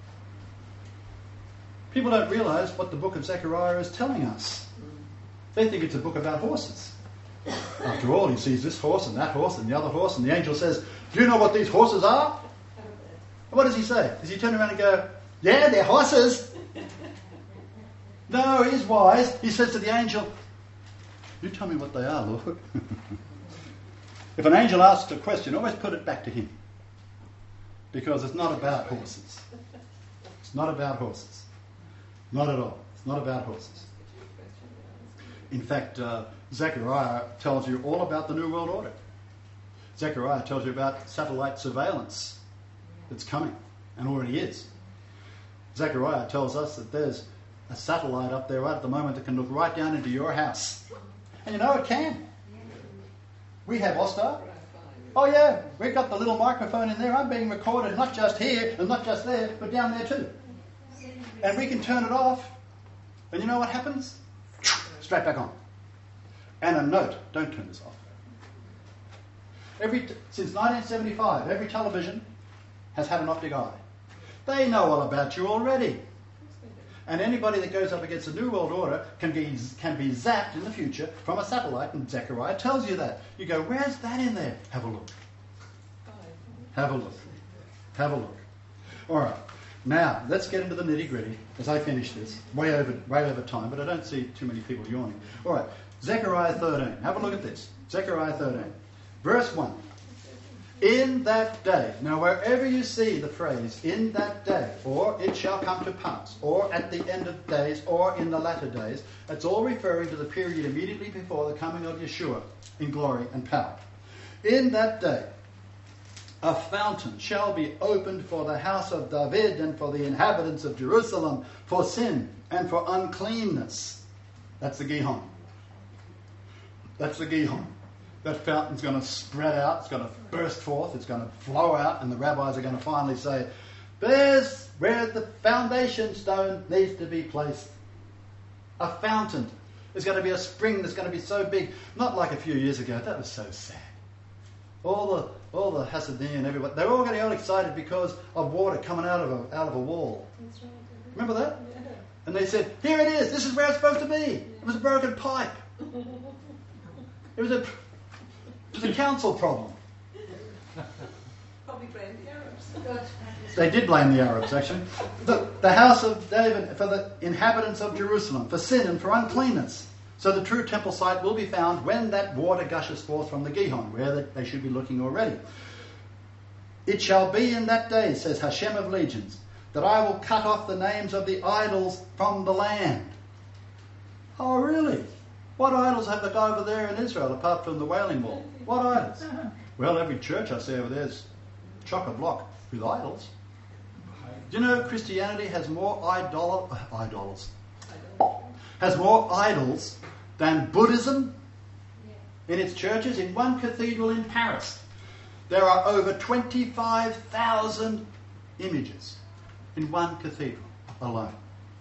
People don't realise what the book of Zechariah is telling us. They think it's a book about horses. After all, he sees this horse and that horse and the other horse, and the angel says, do you know what these horses are? What does he say? Does he turn around and go, yeah, they're horses? No, he's wise. He says to the angel, you tell me what they are, Lord. If an angel asks a question, always put it back to him. Because it's not about horses. It's not about horses. Not at all. It's not about horses. In fact, Zechariah tells you all about the New World Order. Zechariah tells you about satellite surveillance that's coming, and already is. Zechariah tells us that there's a satellite up there right at the moment that can look right down into your house. And you know it can. We have Ostar. Oh yeah, we've got the little microphone in there. I'm being recorded not just here and not just there, but down there too. And we can turn it off. And you know what happens? Straight back on. And a note, don't turn this off. Since 1975, every television has had an optic eye. They know all about you already. And anybody that goes up against the New World Order can be zapped in the future from a satellite, and Zechariah tells you that. You go, where's that in there? Have a look. Have a look. Have a look. All right. Now, let's get into the nitty-gritty as I finish this. Way over time, but I don't see too many people yawning. All right. Zechariah 13. Have a look at this. Zechariah 13. Verse 1. In that day. Now, wherever you see the phrase, in that day, or it shall come to pass, or at the end of days, or in the latter days, it's all referring to the period immediately before the coming of Yeshua in glory and power. In that day, a fountain shall be opened for the house of David and for the inhabitants of Jerusalem for sin and for uncleanness. That's the Gihon. That's the Gihon. That fountain's going to spread out, it's going to burst forth, it's going to flow out, and the rabbis are going to finally say, there's where the foundation stone needs to be placed. A fountain. There's going to be a spring that's going to be so big. Not like a few years ago. That was so sad. All the Hasidim, everybody, they're all getting all excited because of water coming out of a wall. Remember that? Yeah. And they said, here it is, this is where it's supposed to be. It was a broken pipe. It was a council problem. Probably blame the Arabs. They did blame the Arabs, actually. The house of David, for the inhabitants of Jerusalem, for sin and for uncleanness. So the true temple site will be found when that water gushes forth from the Gihon, where they should be looking already. It shall be in that day, says Hashem of legions, that I will cut off the names of the idols from the land. Oh, really? What idols have they got over there in Israel apart from the Wailing Wall? What idols? Well, every church I see over there is chock-a-block with idols. Do you know Christianity has more idols than Buddhism in its churches? In one cathedral in Paris, there are over 25,000 images in one cathedral alone.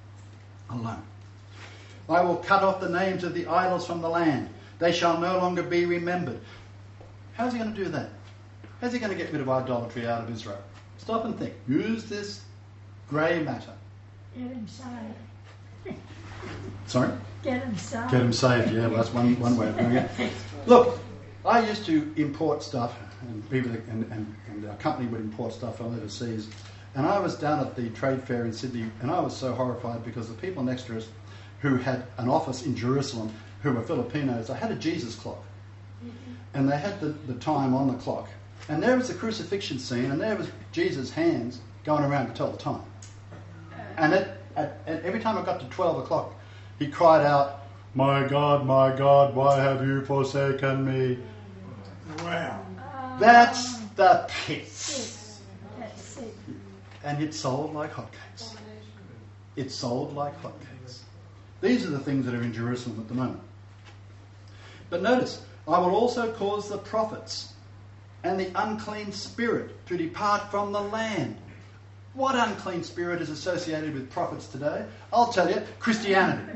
I will cut off the names of the idols from the land. They shall no longer be remembered. How's he going to do that? How's he going to get rid of idolatry out of Israel? Stop and think. Use this grey matter. Get him saved. Sorry? Get him saved. Get him saved, yeah, well, that's one way of doing it. Look, I used to import stuff, and people and our company would import stuff from overseas. And I was down at the trade fair in Sydney, and I was so horrified because the people next to us who had an office in Jerusalem, who were Filipinos, they had a Jesus clock. And they had the time on the clock. And there was the crucifixion scene, and there was Jesus' hands going around to tell the time. And every time it got to 12 o'clock, he cried out, my God, why have you forsaken me? Wow. That's the pits. That's it. And it sold like hotcakes. It sold like hotcakes. These are the things that are in Jerusalem at the moment. But notice, I will also cause the prophets and the unclean spirit to depart from the land. What unclean spirit is associated with prophets today? I'll tell you, Christianity.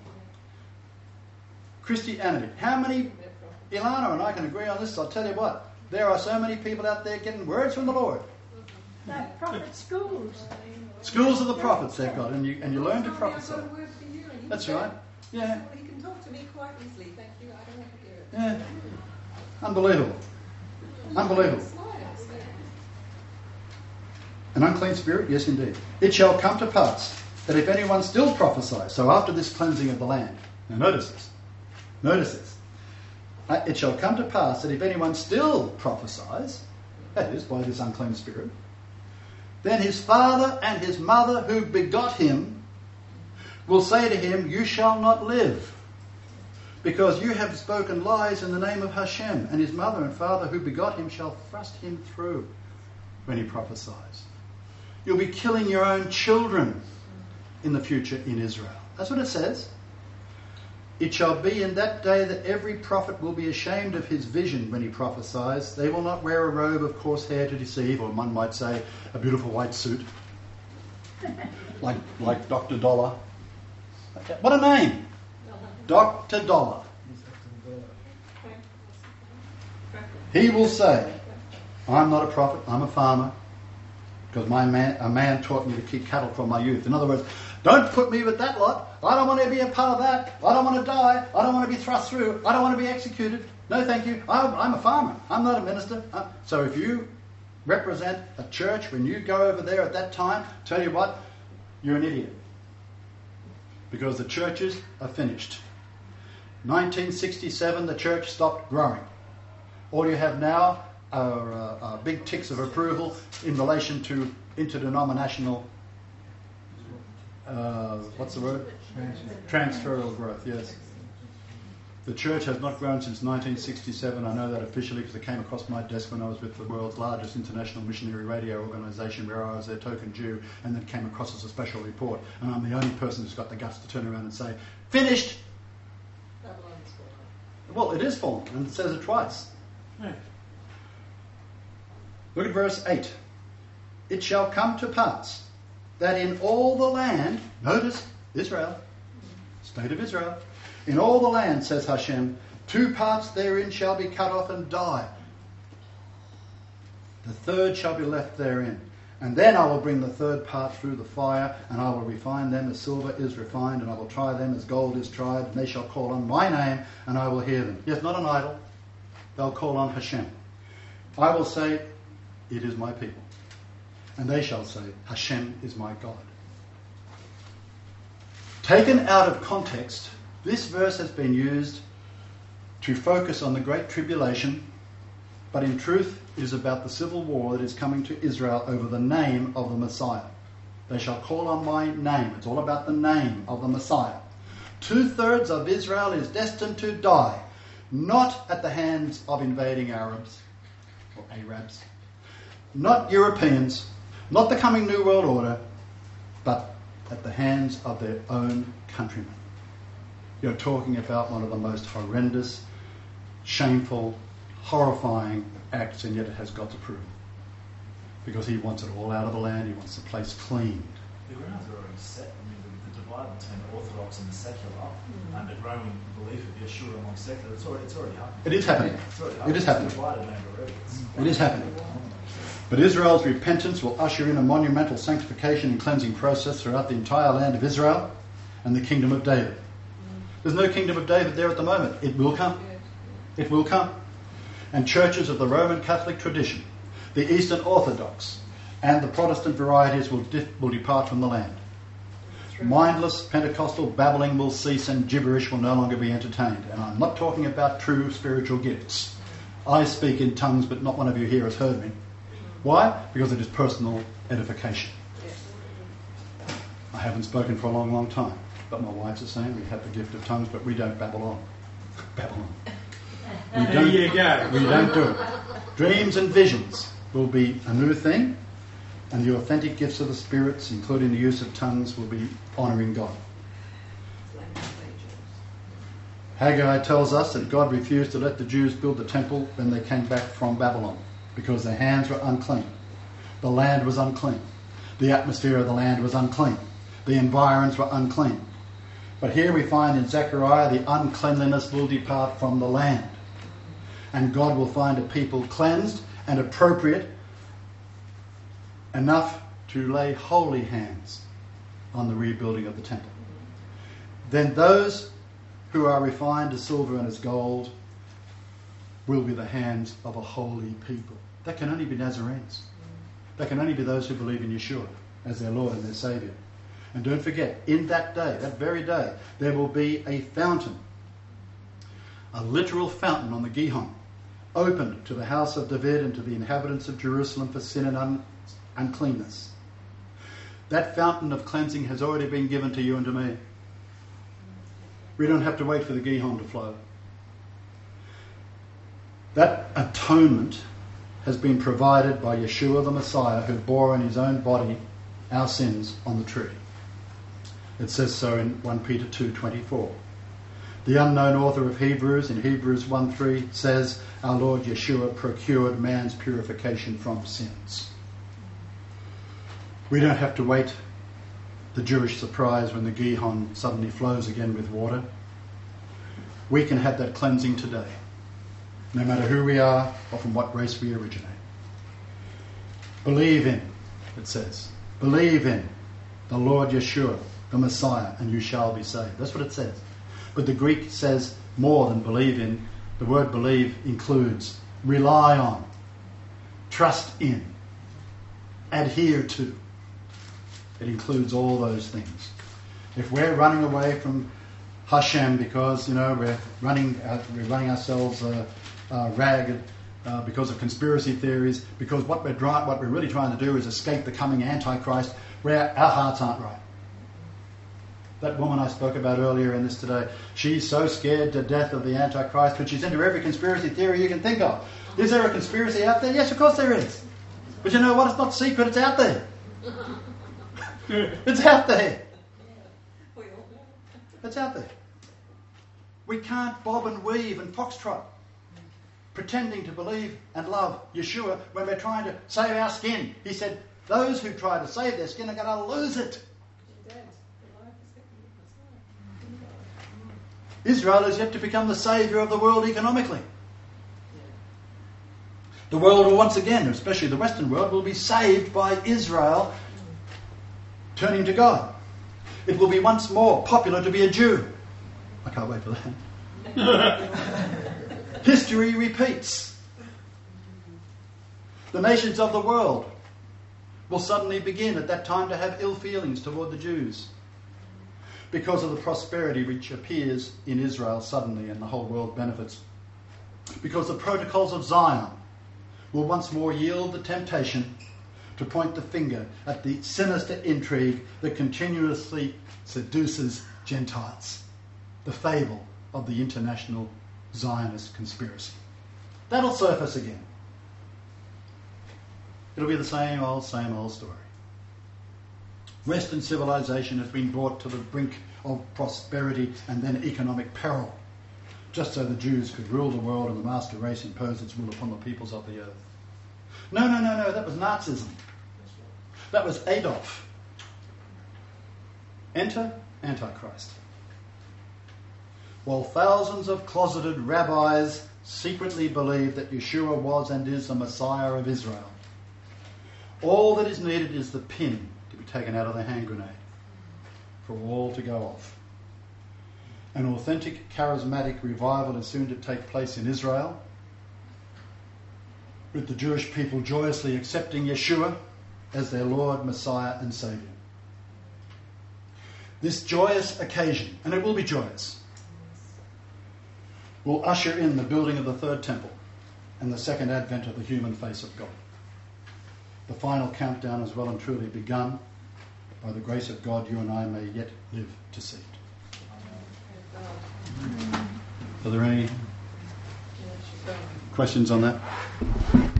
Christianity. How many, Ilana and I can agree on this, I'll tell you what, there are so many people out there getting words from the Lord. No, prophet schools. Schools of the prophets they've got, and you learn to prophesy. I've got a word for you, and he That's said, right. Yeah. He can talk to me quite easily, thank you, I don't want to hear it. Yeah. Unbelievable. Unbelievable. Smiles, yeah. An unclean spirit? Yes, indeed. It shall come to pass that if anyone still prophesies, so after this cleansing of the land, now notice this. It shall come to pass that if anyone still prophesies, that is, by this unclean spirit, then his father and his mother who begot him will say to him, you shall not live, because you have spoken lies in the name of Hashem, and his mother and father who begot him shall thrust him through when he prophesies. You'll be killing your own children in the future in Israel. That's what it says. It shall be in that day that every prophet will be ashamed of his vision when he prophesies. They will not wear a robe of coarse hair to deceive, or one might say a beautiful white suit, like Dr. Dollar. Okay. What a name! Dr. Dollar. He will say, I'm not a prophet, I'm a farmer, because a man taught me to keep cattle from my youth. In other words, don't put me with that lot. I don't want to be a part of that. I don't want to die. I don't want to be thrust through. I don't want to be executed. No, thank you. I'm a farmer. I'm not a minister. So if you represent a church, when you go over there at that time, tell you what, you're an idiot. Because the churches are finished. 1967, the church stopped growing. All you have now big ticks of approval in relation to interdenominational, what's the word? Transferal growth, yes. The church has not grown since 1967. I know that officially because it came across my desk when I was with the world's largest international missionary radio organisation, where I was their token Jew, and then came across as a special report. And I'm the only person who's got the guts to turn around and say, finished! Babylon's fallen. Well, it is fallen, and it says it twice. Look at verse 8. It shall come to pass that in all the land, notice, Israel, state of Israel, in all the land, says Hashem, 2 parts therein shall be cut off and die. The third shall be left therein. And then I will bring the third part through the fire, and I will refine them as silver is refined, and I will try them as gold is tried, and they shall call on my name, and I will hear them. Yes, not an idol. They'll call on Hashem. I will say, it is my people. And they shall say, Hashem is my God. Taken out of context, this verse has been used to focus on the Great Tribulation, but in truth it is about the civil war that is coming to Israel over the name of the Messiah. They shall call on my name. It's all about the name of the Messiah. 2/3 of Israel is destined to die, not at the hands of invading Arabs or Arabs, not Europeans, not the coming New World Order, but at the hands of their own countrymen. You're talking about one of the most horrendous, shameful, horrifying acts, and yet it has God's approval. Because he wants it all out of the land, he wants the place cleaned. The grounds are already set. I mean, the divide between the Orthodox and the secular, and the growing belief of Yeshua among secular, it's already happening. It is happening. It's already happening. It is happening. It's divided land already. It is happening. But Israel's repentance will usher in a monumental sanctification and cleansing process throughout the entire land of Israel and the kingdom of David. There's no kingdom of David there at the moment. It will come. It will come. And churches of the Roman Catholic tradition, the Eastern Orthodox, and the Protestant varieties will depart from the land. Mindless Pentecostal babbling will cease and gibberish will no longer be entertained. And I'm not talking about true spiritual gifts. I speak in tongues, but not one of you here has heard me. Why? Because it is personal edification. I haven't spoken for a long, long time. But my wife's the same. We have the gift of tongues, but we don't babble on. Babble on. There you go. We don't do it. Dreams and visions will be a new thing, and the authentic gifts of the spirits, including the use of tongues, will be honouring God. Haggai tells us that God refused to let the Jews build the temple when they came back from Babylon because their hands were unclean. The land was unclean. The atmosphere of the land was unclean. The environs were unclean. But here we find in Zechariah the uncleanliness will depart from the land. And God will find a people cleansed and appropriate enough to lay holy hands on the rebuilding of the temple. Then those who are refined as silver and as gold will be the hands of a holy people. That can only be Nazarenes. That can only be those who believe in Yeshua as their Lord and their Saviour. And don't forget, in that day, that very day, there will be a fountain, a literal fountain on the Gihon, opened to the house of David and to the inhabitants of Jerusalem for sin and uncleanness. That fountain of cleansing has already been given to you and to me. We don't have to wait for the Gihon to flow. That atonement has been provided by Yeshua the Messiah, who bore in his own body our sins on the tree. It says so in 1 Peter 2:24. The unknown author of Hebrews, in Hebrews 1:3, says, our Lord Yeshua procured man's purification from sins. We don't have to wait the Jewish surprise when the Gihon suddenly flows again with water. We can have that cleansing today, no matter who we are or from what race we originate. Believe in, it says, believe in the Lord Yeshua, the Messiah, and you shall be saved. That's what it says. But the Greek says more than believe in. The word believe includes rely on, trust in, adhere to. It includes all those things. If we're running away from Hashem because, we're running ourselves ragged, because of conspiracy theories, because what we're really trying to do is escape the coming Antichrist, where our hearts aren't right. That woman I spoke about earlier in this today, she's so scared to death of the Antichrist, but she's into every conspiracy theory you can think of. Is there a conspiracy out there? Yes, of course there is. But you know what? It's not secret, it's out there. It's out there. It's out there. We can't bob and weave and foxtrot, pretending to believe and love Yeshua when we're trying to save our skin. He said, those who try to save their skin are going to lose it. Israel is yet to become the saviour of the world economically. The world will once again, especially the Western world, will be saved by Israel turning to God. It will be once more popular to be a Jew. I can't wait for that. History repeats. The nations of the world will suddenly begin at that time to have ill feelings toward the Jews because of the prosperity which appears in Israel suddenly and the whole world benefits. Because the protocols of Zion will once more yield the temptation to point the finger at the sinister intrigue that continuously seduces Gentiles. The fable of the international Zionist conspiracy. That'll surface again. It'll be the same old story. Western civilization has been brought to the brink of prosperity and then economic peril, just so the Jews could rule the world and the master race impose its rule upon the peoples of the earth. No, that was Nazism. That was Adolf. Enter Antichrist. While thousands of closeted rabbis secretly believe that Yeshua was and is the Messiah of Israel, all that is needed is the pin to be taken out of the hand grenade for all to go off. An authentic charismatic revival is soon to take place in Israel, with the Jewish people joyously accepting Yeshua as their Lord, Messiah and Saviour. This joyous occasion, and it will be joyous, will usher in the building of the third temple and the second advent of the human face of God. The final countdown has well and truly begun. By the grace of God, you and I may yet live to see it. Are there any questions on that?